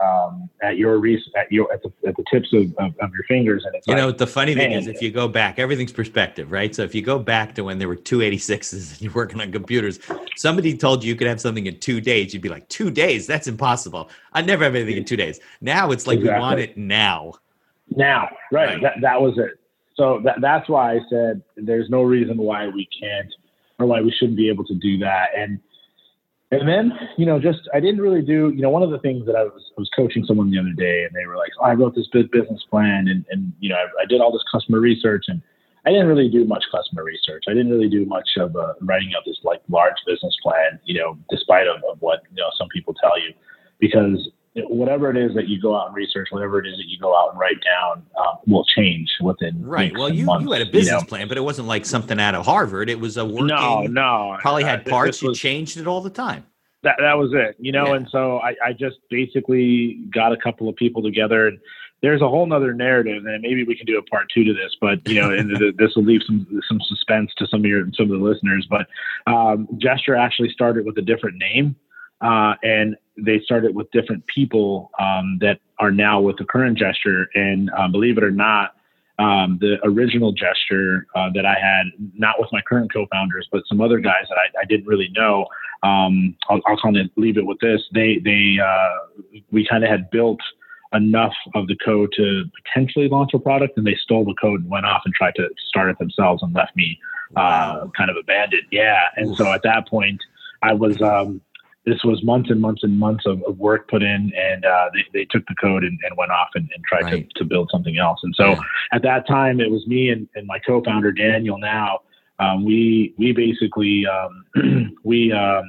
um, at your res- at your at the at the tips of, of, of your fingers. And it's You like, know, the funny thing man, is if you go back, everything's perspective, right? So if you go back to when there were two eighty-sixes and you're working on computers, somebody told you you could have something in two days. You'd be like, two days? That's impossible. I never have anything in two days. Now it's like Exactly. we want it now. Now, right? Right. That that was it. So that that's why I said there's no reason why we can't or why we shouldn't be able to do that. And and then, you know, just I didn't really do, you know, one of the things that I was I was coaching someone the other day, and they were like, oh, I wrote this big business plan, and and you know, I, I did all this customer research, and I didn't really do much customer research. I didn't really do much of uh, writing out this like large business plan, you know, despite of, of what, you know, some people tell you, because whatever it is that you go out and research, whatever it is that you go out and write down, um, will change within Right. weeks Well, and you, months, you had a business you know? plan, but it wasn't like something out of Harvard. It was a working, No, no. probably uh, had this parts. You was- changed it all the time. That that was it, you know. Yeah. And so I, I just basically got a couple of people together, and there's a whole nother narrative, and maybe we can do a part two to this. But you know, and the, this will leave some some suspense to some of your some of the listeners. But um, Gesture actually started with a different name, uh, and they started with different people um, that are now with the current Gesture. And uh, believe it or not, um, the original Gesture uh, that I had, not with my current co-founders, but some other guys that I, I didn't really know. Um, I'll, I'll kind of leave it with this. They, they, uh, we kind of had built enough of the code to potentially launch a product, and they stole the code and went off and tried to start it themselves and left me, uh, Wow. kind of abandoned. Yeah. And Oof. so at that point I was, um, this was months and months and months of, of work put in, and, uh, they, they took the code and, and went off and, and tried Right. to, to build something else. And so Yeah. at that time it was me and, and my co-founder, Daniel. Now, um, we, we basically, um, we, um,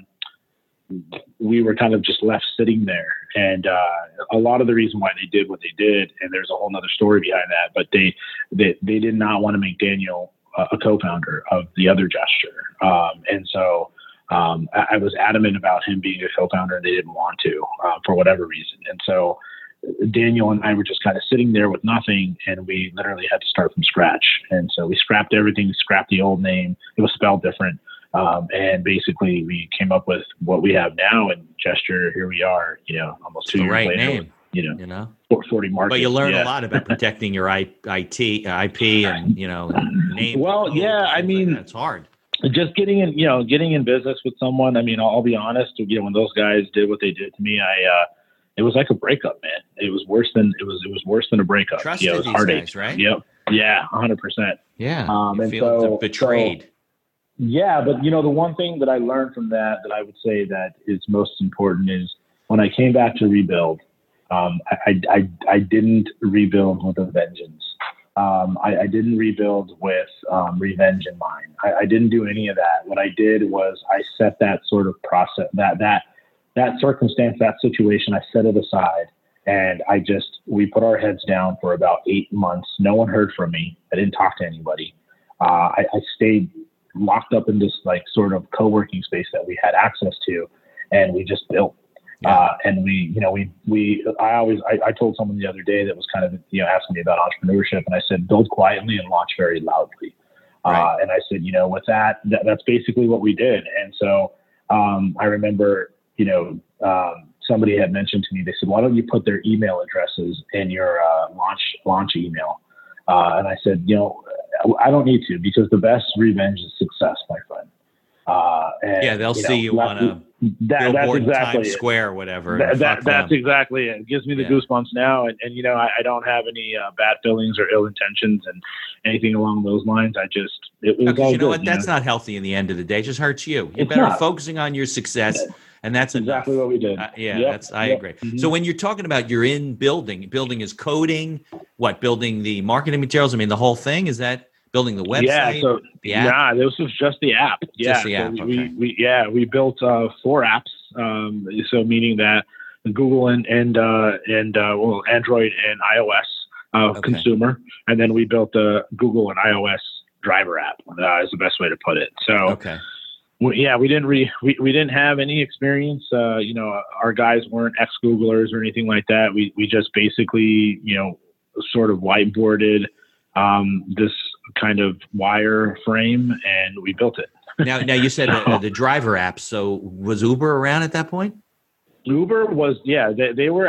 we were kind of just left sitting there. And uh, a lot of the reason why they did what they did, and there's a whole nother story behind that, but they they, they did not want to make Daniel uh, a co-founder of the other Gesture. Um, and so um, I, I was adamant about him being a co-founder, and they didn't want to uh, for whatever reason. And so Daniel and I were just kind of sitting there with nothing, and we literally had to start from scratch. And so we scrapped everything, scrapped the old name. It was spelled different. Um, and basically we came up with what we have now, and Gesture. Here we are, you know, almost two the years right later, name. with, you know, You know, forty markets. but you learn yeah. a lot about protecting your I, IT, I P, and you know, name. Well, code, yeah, I things like mean, that. It's hard. Just getting in, you know, getting in business with someone. I mean, I'll, I'll be honest. You know, when those guys did what they did to me, I, uh, it was like a breakup, man. It was worse than it was. It was worse than a breakup. Trusted you know, it was these heartache, guys, right? Yep. Yeah, a hundred percent. Yeah, Um, you and feel so- betrayed. so- Yeah, but you know, the one thing that I learned from that, that I would say that is most important, is when I came back to rebuild, um, I, I, I didn't rebuild with a vengeance. Um, I, I didn't rebuild with um, revenge in mind. I, I didn't do any of that. What I did was I set that sort of process, that that that circumstance, that situation, I set it aside, and I just we put our heads down for about eight months. No one heard from me. I didn't talk to anybody. Uh, I, I stayed locked up in this like sort of co-working space that we had access to, and we just built. Yeah. Uh, and we, you know, we, we, I always, I, I told someone the other day that was kind of, you know, asking me about entrepreneurship, and I said, build quietly and launch very loudly. Right. Uh, and I said, you know, with that, that, that's basically what we did. And so, um, I remember, you know, um, somebody had mentioned to me, they said, why don't you put their email addresses in your, uh, launch, launch email? Uh, and I said, you know, I don't need to, because the best revenge is success, my friend. Uh, and, Yeah, they'll you see know, you that- on a that, that's billboard in exactly Times it. Square, or whatever. That, and that, fuck that's them. exactly it. It gives me the Yeah. goosebumps now. And, and you know, I, I don't have any uh, bad feelings or ill intentions and anything along those lines. I just, it, it was Because all you know good, what? you That's know? not healthy in the end of the day. It just hurts you. You're It's better not. focusing on your success, and that's exactly enough. what we did. Uh, yeah, Yep, that's. I yep. agree. Mhm. So when you're talking about you're in building, building is coding. What building the marketing materials? I mean, the whole thing is that building the website. Yeah, so the app. nah, this was just the app. Yeah, Just the so app, we, okay. we, we yeah we built uh, four apps. Um, so meaning that Google and and uh, and uh, well Android and iOS uh, Okay. consumer, and then we built the Google and iOS driver app. Uh, is the best way to put it. So. Okay. We, yeah, we didn't re, we, we didn't have any experience. Uh, you know, our guys weren't ex-Googlers or anything like that. We we just basically, you know, sort of whiteboarded um, this kind of wire frame, and we built it. Now, now you said uh, the driver app. So was Uber around at that point? Uber was, yeah, they, they were out.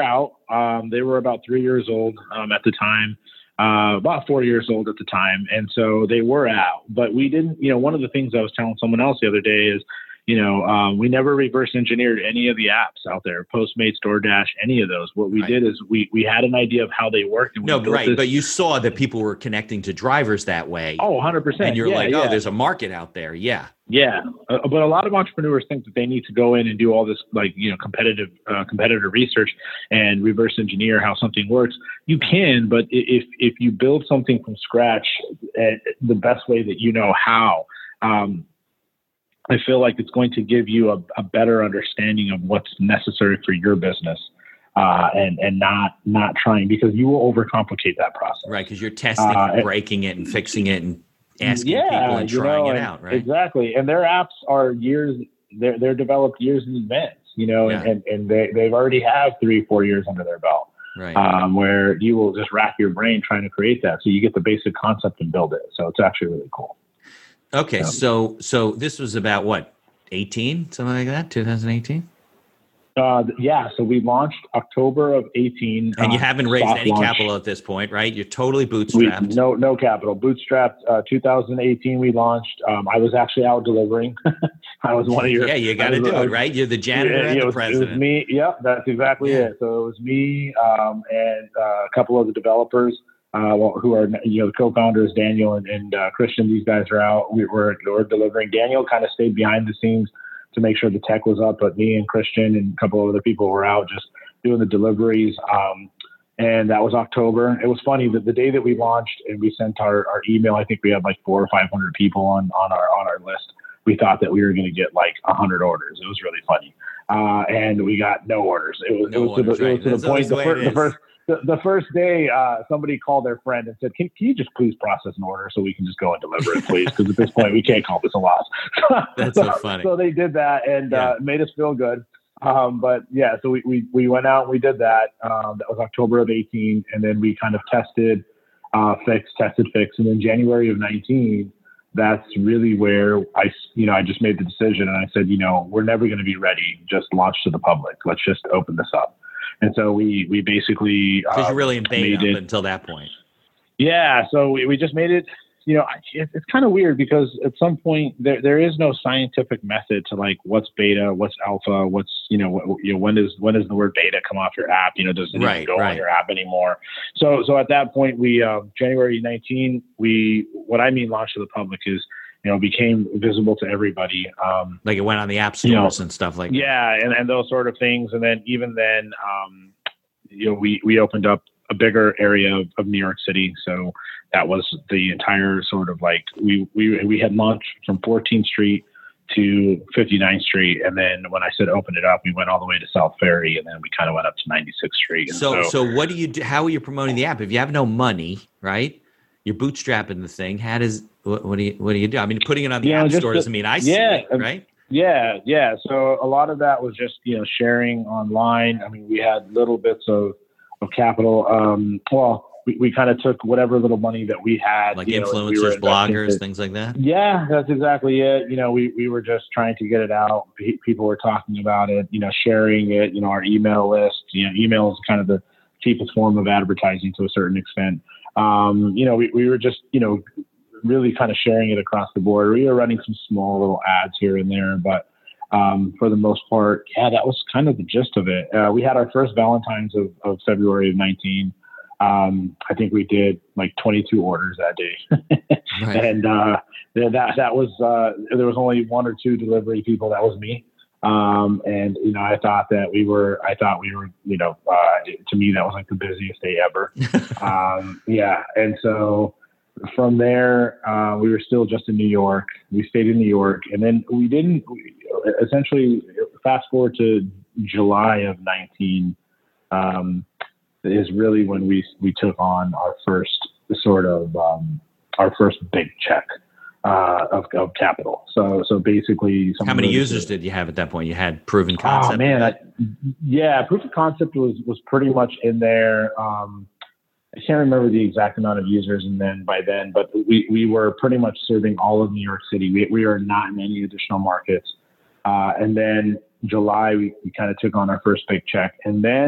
Um, they were about three years old um, at the time, uh, about four years old at the time. And so they were out. But we didn't, you know, one of the things I was telling someone else the other day is, you know, um, we never reverse engineered any of the apps out there, Postmates, DoorDash, any of those. What we Right. did is we we had an idea of how they worked. And we No, built right. this- But you saw that people were connecting to drivers that way. Oh, one hundred percent. And you're yeah, like, yeah. oh, there's a market out there. Yeah. Yeah, uh, but a lot of entrepreneurs think that they need to go in and do all this, like, you know, competitive uh, competitor research and reverse engineer how something works. You can, but i- if if you build something from scratch, uh, the best way that you know how, um, I feel like it's going to give you a, a better understanding of what's necessary for your business, uh, and and not not trying, because you will overcomplicate that process. Right. Because you're testing Uh, and breaking it and fixing it and asking yeah, people and you trying know, it and- out. Right. Exactly. And their apps are years, they're, they're developed years in advance, you know, Yeah. and, and they, they've already have three, four years under their belt, Right. um, where you will just rack your brain trying to create that. So you get the basic concept and build it. So it's actually really cool. Okay. yeah. So, so this was about what, eighteen, something like that, twenty eighteen? Uh, yeah. So we launched October of eighteen. And you uh, haven't raised soft any launch. capital at this point, right? You're totally We, bootstrapped. no, no capital. Bootstrapped. Uh, two thousand eighteen, we launched. Um, I was actually out delivering. I was one of your. yeah, you got to I was- do I it, was- right? You're the janitor Yeah, and yeah, it the was, president. It was me. Yep, that's exactly Yeah. it. So it was me um, and uh, a couple of the developers uh, well, who are, you know, the co-founders, Daniel and, and uh, Christian. These guys are out. We were, we were delivering. Daniel kind of stayed behind the scenes to make sure the tech was up, but me and Christian and a couple of other people were out just doing the deliveries. Um, and that was October. It was funny that the day that we launched and we sent our, our email, I think we had like four or five hundred people on, on our on our list. We thought that we were going to get like a hundred orders. It was really funny, uh, and we got no orders. It was, No it was orders, to the, right. it was to That's the always point. The, the way fir- it the is. first the, the first day, uh, somebody called their friend and said, "Can, can you just please process an order so we can just go and deliver it, please? Because at this point, we can't call this a loss." That's so funny. So they did that, and Yeah. uh, it made us feel good. Um, but yeah, so we, we, we went out and we did that. Um, that was October of eighteen. And then we kind of tested, uh, fix, tested, fix. And then January of nineteen, that's really where I, you know, I just made the decision and I said, you know, we're never going to be ready. Just launch to the public. Let's just open this up. And so we, we basically, Because uh, you're really in beta made up it- until that point. yeah. So we, we just made it, you know, it, it's kind of weird because at some point there, there is no scientific method to like what's beta, what's alpha, what's, you know, what, you know, when does, when does the word beta come off your app? You know, does it Right, even go right. on your app anymore? So, so at that point we, uh, January nineteenth, we, what I mean launch to the public is, you know, became visible to everybody. Um, Like it went on the app You know, stores and stuff like that. yeah, and, and those sort of things. And then even then, um, you know, we, we opened up a bigger area of, of New York City. So that was the entire sort of like, we, we, we had launched from fourteenth Street to fifty-ninth Street. And then when I said open it up, we went all the way to South Ferry, and then we kind of went up to ninety-sixth Street. And So, so what do you do? How are you promoting the app? If you have no money, right? You're bootstrapping the thing. How does, what, what do you, what do you do? I mean, putting it on the You know, app just store the- doesn't mean I see yeah, it, um, right? Yeah, yeah. So a lot of that was just, you know, sharing online. I mean, we had little bits of, of capital. Um, well, we, we kind of took whatever little money that we had. Like you know, and we were influencers, investing bloggers, it. things like that. Yeah, that's exactly it. You know, we, we were just trying to get it out. Pe- People were talking about it, you know, sharing it, you know, our email list. You know, email is kind of the cheapest form of advertising to a certain extent. Um, you know, we, we were just, you know, really kind of sharing it across the board. We were running some small little ads here and there, but um, for the most part, yeah, that was kind of the gist of it. Uh, we had our first Valentine's of, of February of nineteen. Um, I think we did like twenty-two orders that day. Right. And uh, that that was uh, there was only one or two delivery people. That was me. Um, and you know, I thought that we were. I thought we were. You know, uh, to me, that was like the busiest day ever. um, yeah. And so from there, uh, we were still just in New York. We stayed in New York, and then we didn't. We, essentially, fast forward to July of nineteen. Um, is really when we we took on our first sort of um, our first big check uh, of, of capital. So so basically, How many users did you have at that point? You had proven concept. Oh man, I, yeah, proof of concept was was pretty much in there. Um, I can't remember the exact amount of users, and then by then, but we we were pretty much serving all of New York City. We we are not in any additional markets. Uh, and then July, we, we kind of took on our first big check, and then.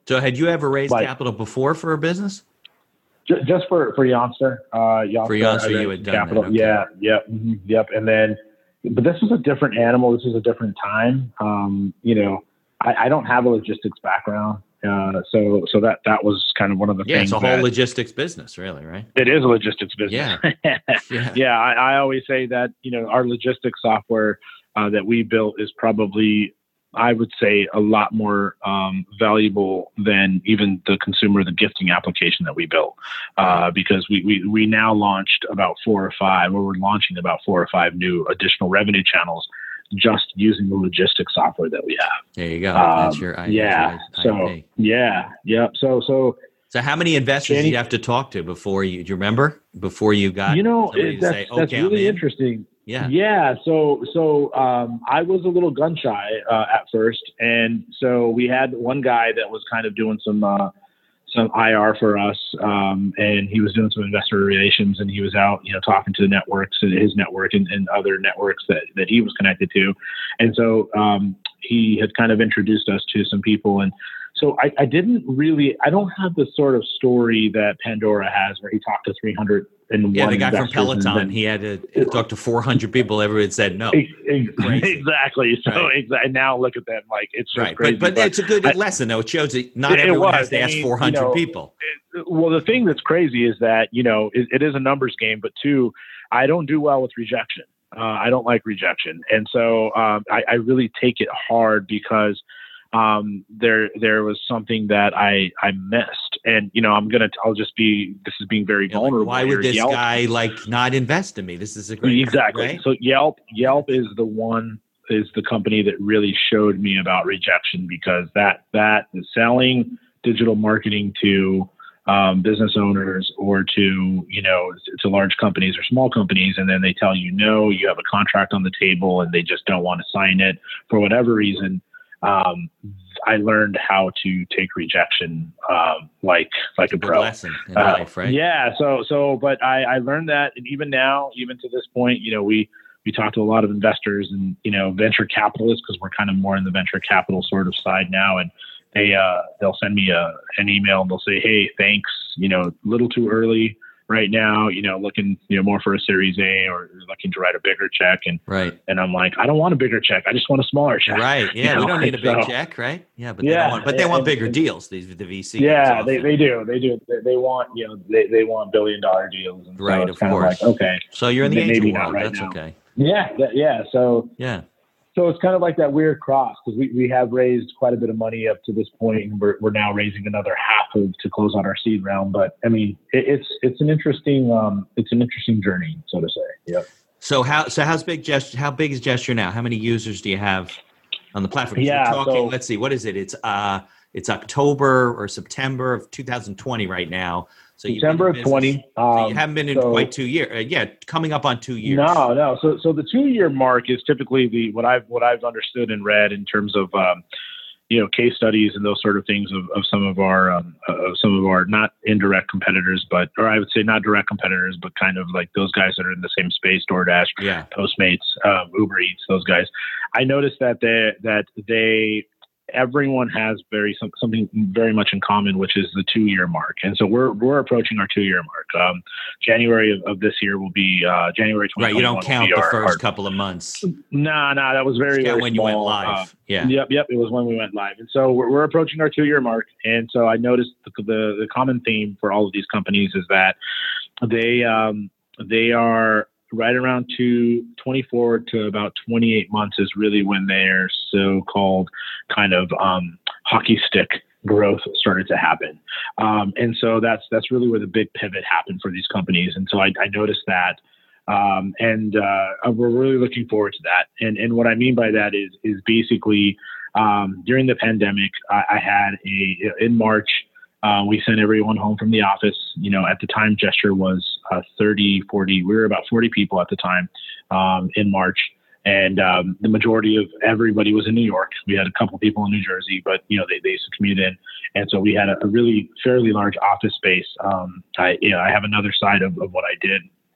So had you ever raised But- capital before for a business? Ju- Just for for Youngster, uh, Youngster, For Youngster, I you raised had done capital. that, okay. Yeah, yep, mhm, yep. And then, but this was a different animal. This was a different time. Um, you know, I, I don't have a logistics background, uh, so so that that was kind of one of the Yeah, things. it's a whole that- logistics business, really, right? It is a logistics business. Yeah. Yeah, Yeah. I, I always say that, you know, our logistics software uh, that we built is probably, I would say, a lot more um, valuable than even the consumer, the gifting application that we built, uh, because we, we we now launched about four or five, or we're launching about four or five new additional revenue channels just using the logistics software that we have. There you go. Um, That's your I- yeah. that's your I So P. yeah, yep. So so. So how many investors did Any- you have to talk to before you, do you remember? Before you got You know, somebody it, to that's, say, that's okay, I'm really in? interesting. Yeah. Yeah. So, so um, I was a little gun shy uh, at first, and so we had one guy that was kind of doing some uh, some I R for us, um, and he was doing some investor relations, and he was out, you know, talking to the networks and his network and, and other networks that that he was connected to, and so um, he had kind of introduced us to some people. And so I, I didn't really, I don't have the sort of story that Pandora has where he talked to three hundred and one Yeah, the guy from investors and Peloton, then- he had to talk to four hundred people. Everyone said no. Ex- ex- Crazy. Exactly. So Right. exactly. Now look at that. Like it's just Right. crazy. But, but it's a good I- lesson, though. It shows that not It- it everyone was. has to I ask mean, four hundred you know, people. well, the thing that's crazy is that, you know, it, it is a numbers game, but two, I don't do well with rejection. Uh, I don't like rejection. And so um, I, I really take it hard because um, there there was something that I, I missed. And, you know, I'm going to, I'll just be, this is being very You're like, vulnerable. why here. would this Yelp- guy like not invest in me? This is a great Exactly. right? So Yelp, Yelp is the one, is the company that really showed me about rejection, because that, that is selling digital marketing to um, business owners or to, you know, to large companies or small companies. And then they tell you, no, you have a contract on the table and they just don't want to sign it for whatever reason. Um, I learned how to take rejection, um, like, like a Good pro. lesson in Uh, life, right? Yeah. So, so, but I, I learned that, and even now, even to this point, you know, we, we talk to a lot of investors and, you know, venture capitalists, because we're kind of more in the venture capital sort of side now. And they, uh, they'll send me a, an email and they'll say, hey, thanks, you know, a little too early right now, you know, looking, you know, more for a Series A, or looking to write a bigger check. And, Right. and I'm like, I don't want a bigger check. I just want a smaller check. Right. Yeah. You we know, don't need a big so- check, right? Yeah. But they Yeah, don't want, but they want and- bigger and- deals. These the V C. Yeah, guys they, often. they do. They do. They, they want, you know, they, they want billion dollar deals. And so Right, it's of kind course. Like, okay. So you're in the Maybe angel not world. right That's now. okay. Yeah. That, yeah. So, Yeah. so it's kind of like that weird cross, because we, we have raised quite a bit of money up to this point, and we're, we're now raising another half of, to close out our seed round. But I mean, it, it's, it's an interesting, um, it's an interesting journey, so to say. Yep. So how so how's big gesture? How big is Gesture now? How many users do you have on the platform? 'Cause Yeah, we're talking. so- let's see. What is it? It's uh, it's October or September of two thousand twenty right now. So you've been in September of business- twenty. So Um, you haven't been in so- quite two years. Uh, yeah, coming up on two years. No, no. So, so the two-year mark is typically the what I've what I've understood and read in terms of um, you know, case studies and those sort of things of, of some of our um, uh, some of our not indirect competitors, but or I would say not direct competitors, but kind of like those guys that are in the same space: DoorDash, Yeah. Postmates, um, Uber Eats, those guys. I noticed that they that they everyone has very some, something very much in common, which is the two year mark. And so we're we're approaching our two year mark. Um, January of, of this year will be uh, January twenty twenty-one. Right. You don't count will the be our- first our- couple of months. No, no, that was very, Just count very when you went small. live. Uh, yeah. Yep, yep. It was when we went live, and so we're, we're approaching our two-year mark. And so I noticed the, the the common theme for all of these companies is that they um, they are right around two, twenty-four to about twenty-eight months is really when their so-called kind of um, hockey stick growth started to happen. Um, and so that's that's really where the big pivot happened for these companies. And so I, I noticed that. Um, and uh, we're really looking forward to that. And and what I mean by that is is basically um, during the pandemic, I, I had a in March. Uh, we sent everyone home from the office. You know, at the time, Gesture was uh, thirty, forty. We were about forty people at the time um, in March. And um, the majority of everybody was in New York. We had a couple of people in New Jersey, but, you know, they, they used to commute in. And so we had a, a really fairly large office space. Um, I, you know, I have another side of, of what I did.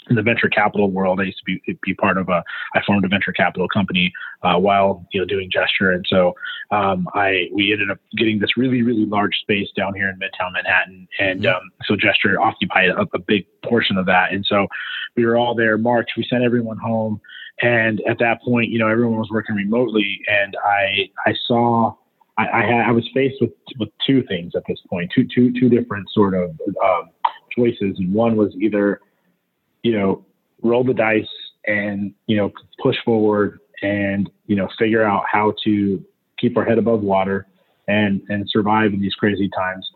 in the venture capital world. I used to be, be part of a, I formed a venture capital company uh, while, you know, doing Gesture. And so um, I, we ended up getting this really, really large space down here in Midtown Manhattan. And Mm-hmm. um, so Gesture occupied a, a big portion of that. And so we were all there March, we sent everyone home. And at that point, you know, everyone was working remotely. And I, I saw, I, I had, I was faced with, with two things at this point, two, two, two different sort of um, choices. And one was either, you know, roll the dice and, you know, push forward and, you know, figure out how to keep our head above water and, and survive in these crazy times.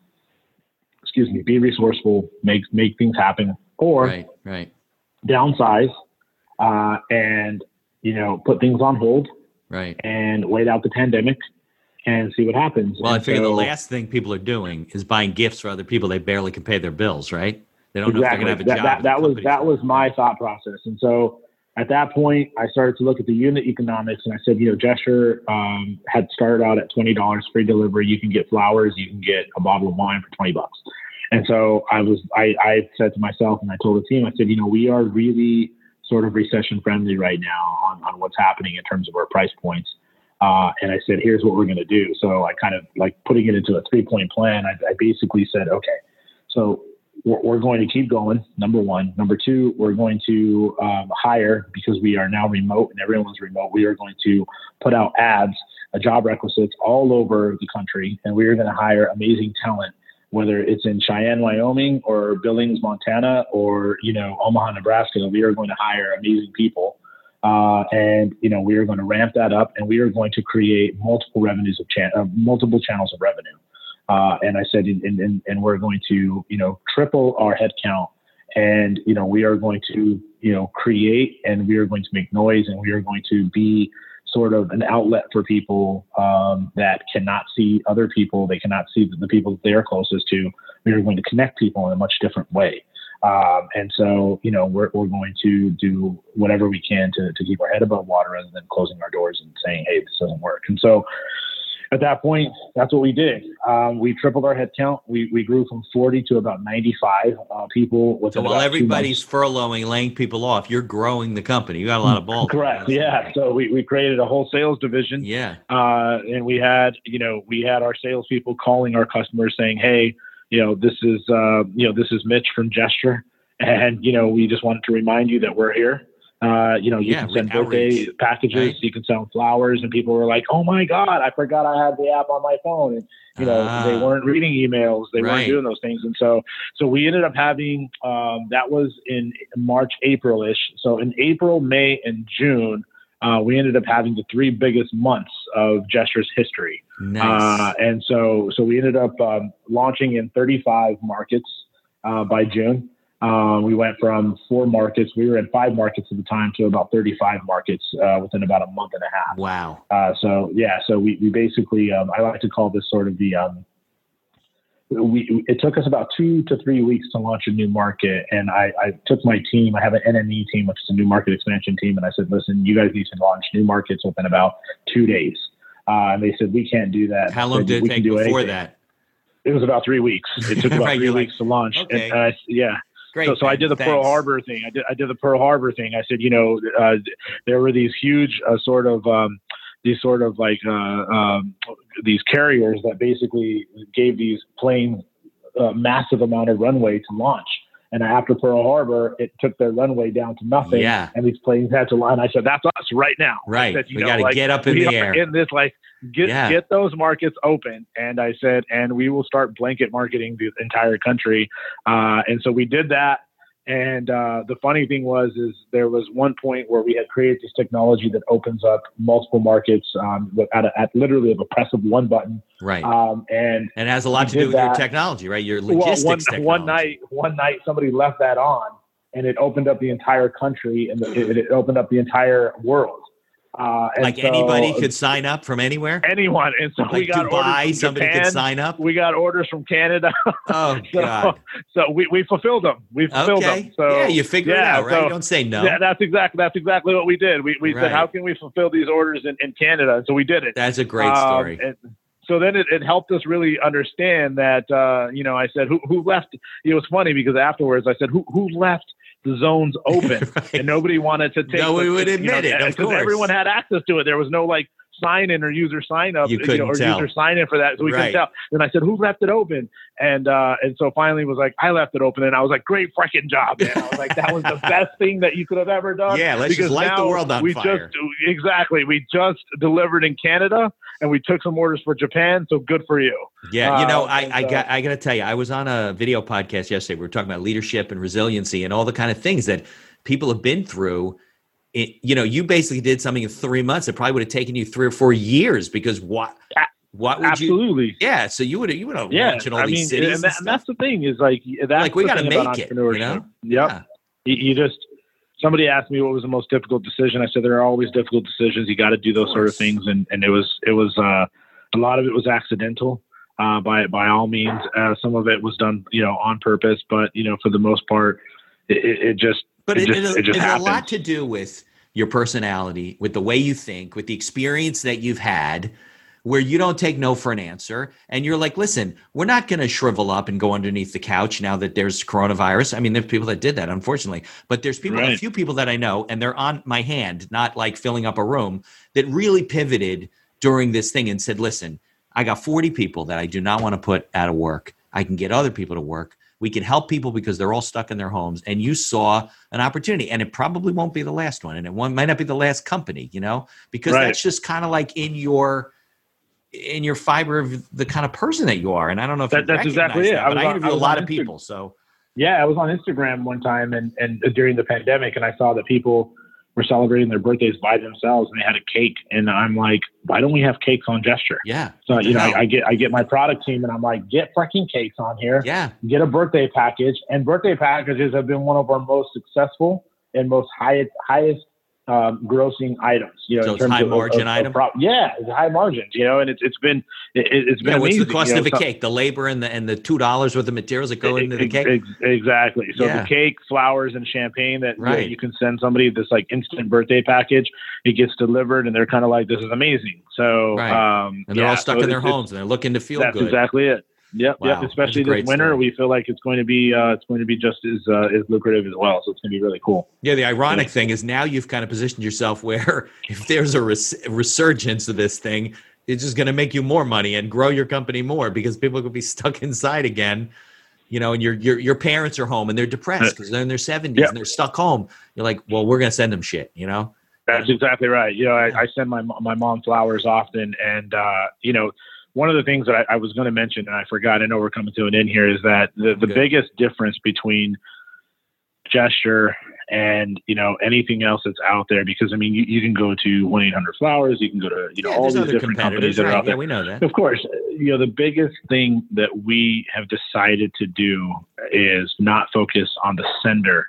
Excuse me, be resourceful, make, make things happen, or Right, right, downsize uh, and, you know, put things on hold right. and wait out the pandemic and see what happens. Well, I And figure the so- last thing people are doing is buying gifts for other people they barely can pay their bills, right? They don't Exactly. know if they're going to have a that, job. that, if that the was company's that not. was my thought process. And so at that point, I started to look at the unit economics, and I said, you know, Gesture um, had started out at twenty dollars free delivery. You can get flowers, you can get a bottle of wine for twenty bucks. And so I was, I, I said to myself, and I told the team, I said, you know, we are really sort of recession friendly right now on, on what's happening in terms of our price points. Uh, and I said, here's what we're going to do. So I kind of like putting it into a three point plan. I, I basically said, okay, so we're, we're going to keep going. Number one. Number two, we're going to um, hire, because we are now remote and everyone's remote. We are going to put out ads, uh, job requisites all over the country, and we are going to hire amazing talent, whether it's in Cheyenne, Wyoming, or Billings, Montana, or, you know, Omaha, Nebraska. We are going to hire amazing people. Uh, and, you know, we are going to ramp that up, and we are going to create multiple revenues of chan- uh, multiple channels of revenue. Uh, and I said, and, and, and we're going to, you know, triple our headcount, and, you know, we are going to, you know, create, and we are going to make noise, and we are going to be sort of an outlet for people um, that cannot see other people. They cannot see the people that they are closest to. We are going to connect people in a much different way. Um, and so, you know, we're, we're going to do whatever we can to, to keep our head above water rather than closing our doors and saying, hey, this doesn't work. And so at that point, that's what we did. Um, we tripled our headcount. We, we grew from forty to about ninety-five uh, people. So within while about two everybody's months. furloughing, laying people off, you're growing the company. You got a lot of balls. Correct. Yeah. So we, we created a whole sales division. Yeah. Uh, and we had, you know, we had our salespeople calling our customers saying, hey, you know, this is, uh, you know, this is Mitch from Gesture. And, you know, we just wanted to remind you that we're here. Uh, you know, you Yeah, can send outreach, birthday packages, right? you can send flowers, and people were like, oh my God, I forgot I had the app on my phone. And, you know, Ah. they weren't reading emails. They Right. weren't doing those things. And so, so we ended up having, um, that was in March, April-ish. So in April, May, and June, uh, we ended up having the three biggest months of Gesture's history. Nice. Uh, and so, so we ended up um, launching in thirty-five markets uh, by June. Uh, we went from four markets. We were in five markets at the time to about thirty-five markets uh, within about a month and a half. Wow. Uh, so yeah, so we, we basically, um, I like to call this sort of the, um, we, it took us about two to three weeks to launch a new market. And I, I took my team, I have an N M E team, which is a new market expansion team. And I said, listen, you guys need to launch new markets within about two days. Uh, and they said, we can't do that. How I long said, did it "We take can do before anything." that? It was about three weeks. It took about Right, three you're like, weeks to launch. okay. And, uh, yeah. Great. So, so I Ben, did the Pearl thanks. Harbor thing. I did, I did the Pearl Harbor thing. I said, you know, uh, there were these huge uh, sort of, um, these sort of like, uh, um, these carriers that basically gave these planes a massive amount of runway to launch. And after Pearl Harbor, it took their runway down to nothing. Yeah. And these planes had to line. I said, that's us right now. I Right. said, you We know, got to like, get up in we the are air. in this, like, get Yeah. get those markets open. And I said, and we will start blanket marketing the entire country. Uh, and so we did that. And uh, the funny thing was, is there was one point where we had created this technology that opens up multiple markets um, at, a, at literally of a press of one button. Right. Um, and And it has a lot we to do did with your that. technology, right? Your well, logistics one, technology. one night, one night, somebody left that on, and it opened up the entire country, and the, it, it opened up the entire world. Uh, and Like so anybody could sign up from anywhere? anyone, and so Like we got orders Dubai, from somebody Japan. could sign up? We got orders from Canada. Oh, so, God. so we, we fulfilled them. We fulfilled Okay. them. So yeah, you figure it yeah, out, right? so- you don't say no. Yeah, that's exactly that's exactly what we did. We we Right. said, how can we fulfill these orders in, in Canada? And so we did it. That's a great Um, story. and so then it, it helped us really understand that, uh, you know, I said, who who left? It was funny because afterwards I said, who who left the zones open, Right. and nobody wanted to take. No one the- would you admit know, it, of because course. everyone had access to it. There was no like sign in or user sign up, You know, couldn't or tell. user sign in for that, so we Right. couldn't tell. And I said, "Who left it open?" And uh, and so finally was like, "I left it open," and I was like, "Great freaking job, man!" I was like, "That was the best thing that you could have ever done." Yeah, let's just Because light the now world on we fire. Just, exactly, we just delivered in Canada, and we took some orders for Japan. So good for you. Yeah, you know, Uh, I, and, I uh, got I got to tell you, I was on a video podcast yesterday. We were talking about leadership and resiliency and all the kind of things that people have been through. It, you know, you basically did something in three months. It probably would have taken you three or four years because what what would you? Absolutely. Yeah, so you would have you would have Yeah, launched in all I these mean, cities and, and, that, and stuff. that's the thing is like that's Like, we the gotta thing about make it, you entrepreneurship. know? Yep. Yeah. You, you just somebody asked me what was the most difficult decision. I said there are always difficult decisions. You got to do those sort of course. things, and and it was it was uh, a lot of it was accidental. Uh, by by all means, uh, some of it was done, you know, on purpose. But you know, for the most part, it, it, it just But it, it, just it, it just it's a happens. lot to do with your personality, with the way you think, with the experience that you've had, where you don't take no for an answer. And you're like, listen, we're not going to shrivel up and go underneath the couch now that there's coronavirus. I mean, there's people that did that, unfortunately. But there's people, a Right. few people that I know, and they're on my hand, not like filling up a room, that really pivoted during this thing and said, listen, I got forty people that I do not want to put out of work. I can get other people to work. We can help people because they're all stuck in their homes. And you saw an opportunity, and it probably won't be the last one. And it won't, might not be the last company, you know, because Right. that's just kind of like in your, in your fiber of the kind of person that you are. And I don't know if That- you that's recognize exactly it. that, I but was I on- interview I a was lot on of Insta- people. So Yeah, I was on Instagram one time and, and during the pandemic, and I saw that people were celebrating their birthdays by themselves, and they had a cake. And I'm like, why don't we have cakes on Gesture? yeah. So what the you know, hell? I, I get I get my product team, and I'm like, get fucking cakes on here. yeah. Get a birthday package, and birthday packages have been one of our most successful and most highest highest um, grossing items. You know, So in it's terms high of, margin of, of item? prop- yeah, it's high margins. You know, and it's it's been it, it's been Yeah, what's amazing. the cost you know, of a so- cake? The labor and the and the two dollars worth of materials that go into the Ex- cake. ex- Exactly. So Yeah. the cake, flowers, and champagne that you know, Right. you can send somebody this like instant birthday package. It gets delivered, and they're kind of like, "This is amazing." So, Right. um, And they're yeah, all stuck so in their it's- it's- homes and they're looking to feel That's good. exactly it. Yep. Wow, Yep. that's Especially a great this winter, story. we feel like it's going to be uh, it's going to be just as uh, as lucrative as well. So it's going to be really cool. Yeah, the ironic Yeah. thing is now you've kind of positioned yourself where if there's a res- resurgence of this thing, it's just going to make you more money and grow your company more because people could be stuck inside again, you know, and your your your parents are home and they're depressed because they're in their seventies Yeah. and they're stuck home. You're like, well, we're going to send them shit, you know? That's exactly right. You know, Yeah. I, I send my mo- my mom flowers often, and uh, you know, one of the things that I, I was going to mention and I forgot. I know we're coming to an end here. Is that the, the Good. biggest difference between Gesture and you know anything else that's out there? Because I mean, you, you can go to one eight hundred flowers. You can go to you know yeah, all there's these other different companies competitors, that are right? out Yeah, there. we know that. Of course, you know, the biggest thing that we have decided to do is not focus on the sender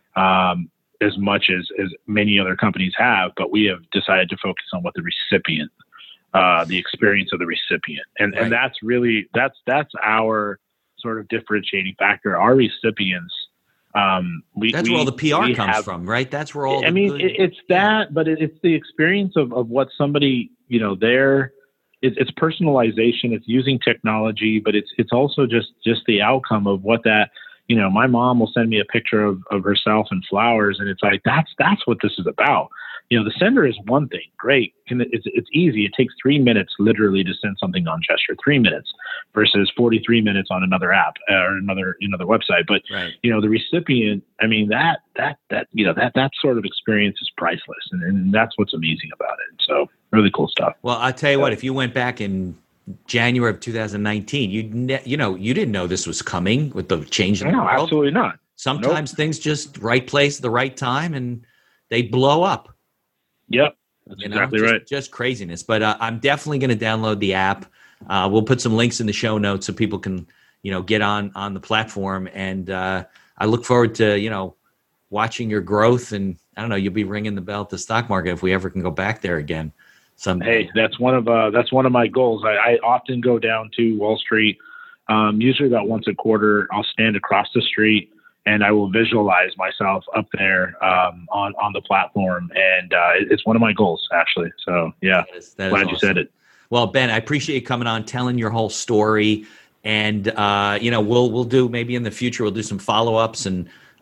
um, as much as, as many other companies have, but we have decided to focus on what the recipient, uh, the experience of the recipient. And, Right. and that's really, that's, that's our sort of differentiating factor. Our recipients, um, we, That's we, where all the P R we comes have- from, right? That's where all I the mean, good- it, it's that, but it, it's the experience of, of what somebody, you know, their, it, it's personalization, it's using technology, but it's, it's also just, just the outcome of what that, you know, my mom will send me a picture of, of herself and flowers. And it's like, that's, that's what this is about. You know, the sender is one thing. Great. Can, it's, it's easy. It takes three minutes literally to send something on Gesture, three minutes versus forty-three minutes on another app uh, or another, another website. But, right. you know, the recipient, I mean, that, that, that, you know, that, that sort of experience is priceless. And, and that's what's amazing about it. So really cool stuff. Well, I'll tell you what, if you went back in January of two thousand nineteen, you ne- you know, you didn't know this was coming with the change in the No, world. absolutely not. Sometimes things just right place, the right time, and they blow up. Yep. That's You know, exactly just, right. just craziness. But uh, I'm definitely going to download the app. Uh, we'll put some links in the show notes so people can, you know, get on on the platform. And uh, I look forward to, you know, watching your growth. And I don't know, you'll be ringing the bell at the stock market if we ever can go back there again. Someday. Hey, that's one of uh, that's one of my goals. I, I often go down to Wall Street, um, usually about once a quarter. I'll stand across the street and I will visualize myself up there um, on on the platform, and uh, it, it's one of my goals actually. So yeah, That is- that is glad you awesome. said it. Well, Ben, I appreciate you coming on, telling your whole story, and uh, you know, we'll we'll do maybe in the future we'll do some follow ups and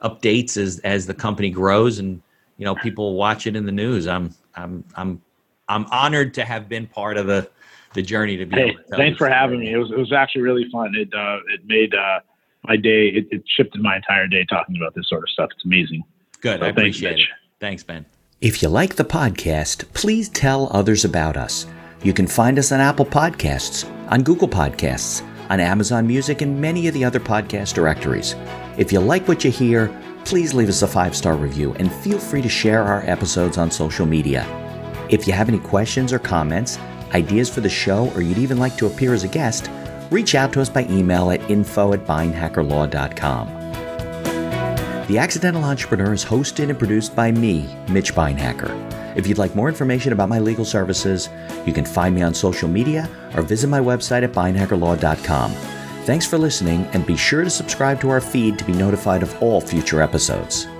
updates as as the company grows and you know people watch it in the news. I'm I'm I'm I'm honored to have been part of the the journey to be. Hey, able to tell thanks for story. having me. It was it was actually really fun. It uh, it made uh, my day. It, it shifted my entire day talking about this sort of stuff. It's amazing. Good, So I thanks, appreciate Mitch. it. Thanks, Ben. If you like the podcast, please tell others about us. You can find us on Apple Podcasts, on Google Podcasts, on Amazon Music, and many of the other podcast directories. If you like what you hear, please leave us a five-star review and feel free to share our episodes on social media. If you have any questions or comments, ideas for the show, or you'd even like to appear as a guest, reach out to us by email at info at binehacker law dot com. The Accidental Entrepreneur is hosted and produced by me, Mitch Binehacker. If you'd like more information about my legal services, you can find me on social media or visit my website at binehacker law dot com. Thanks for listening, and be sure to subscribe to our feed to be notified of all future episodes.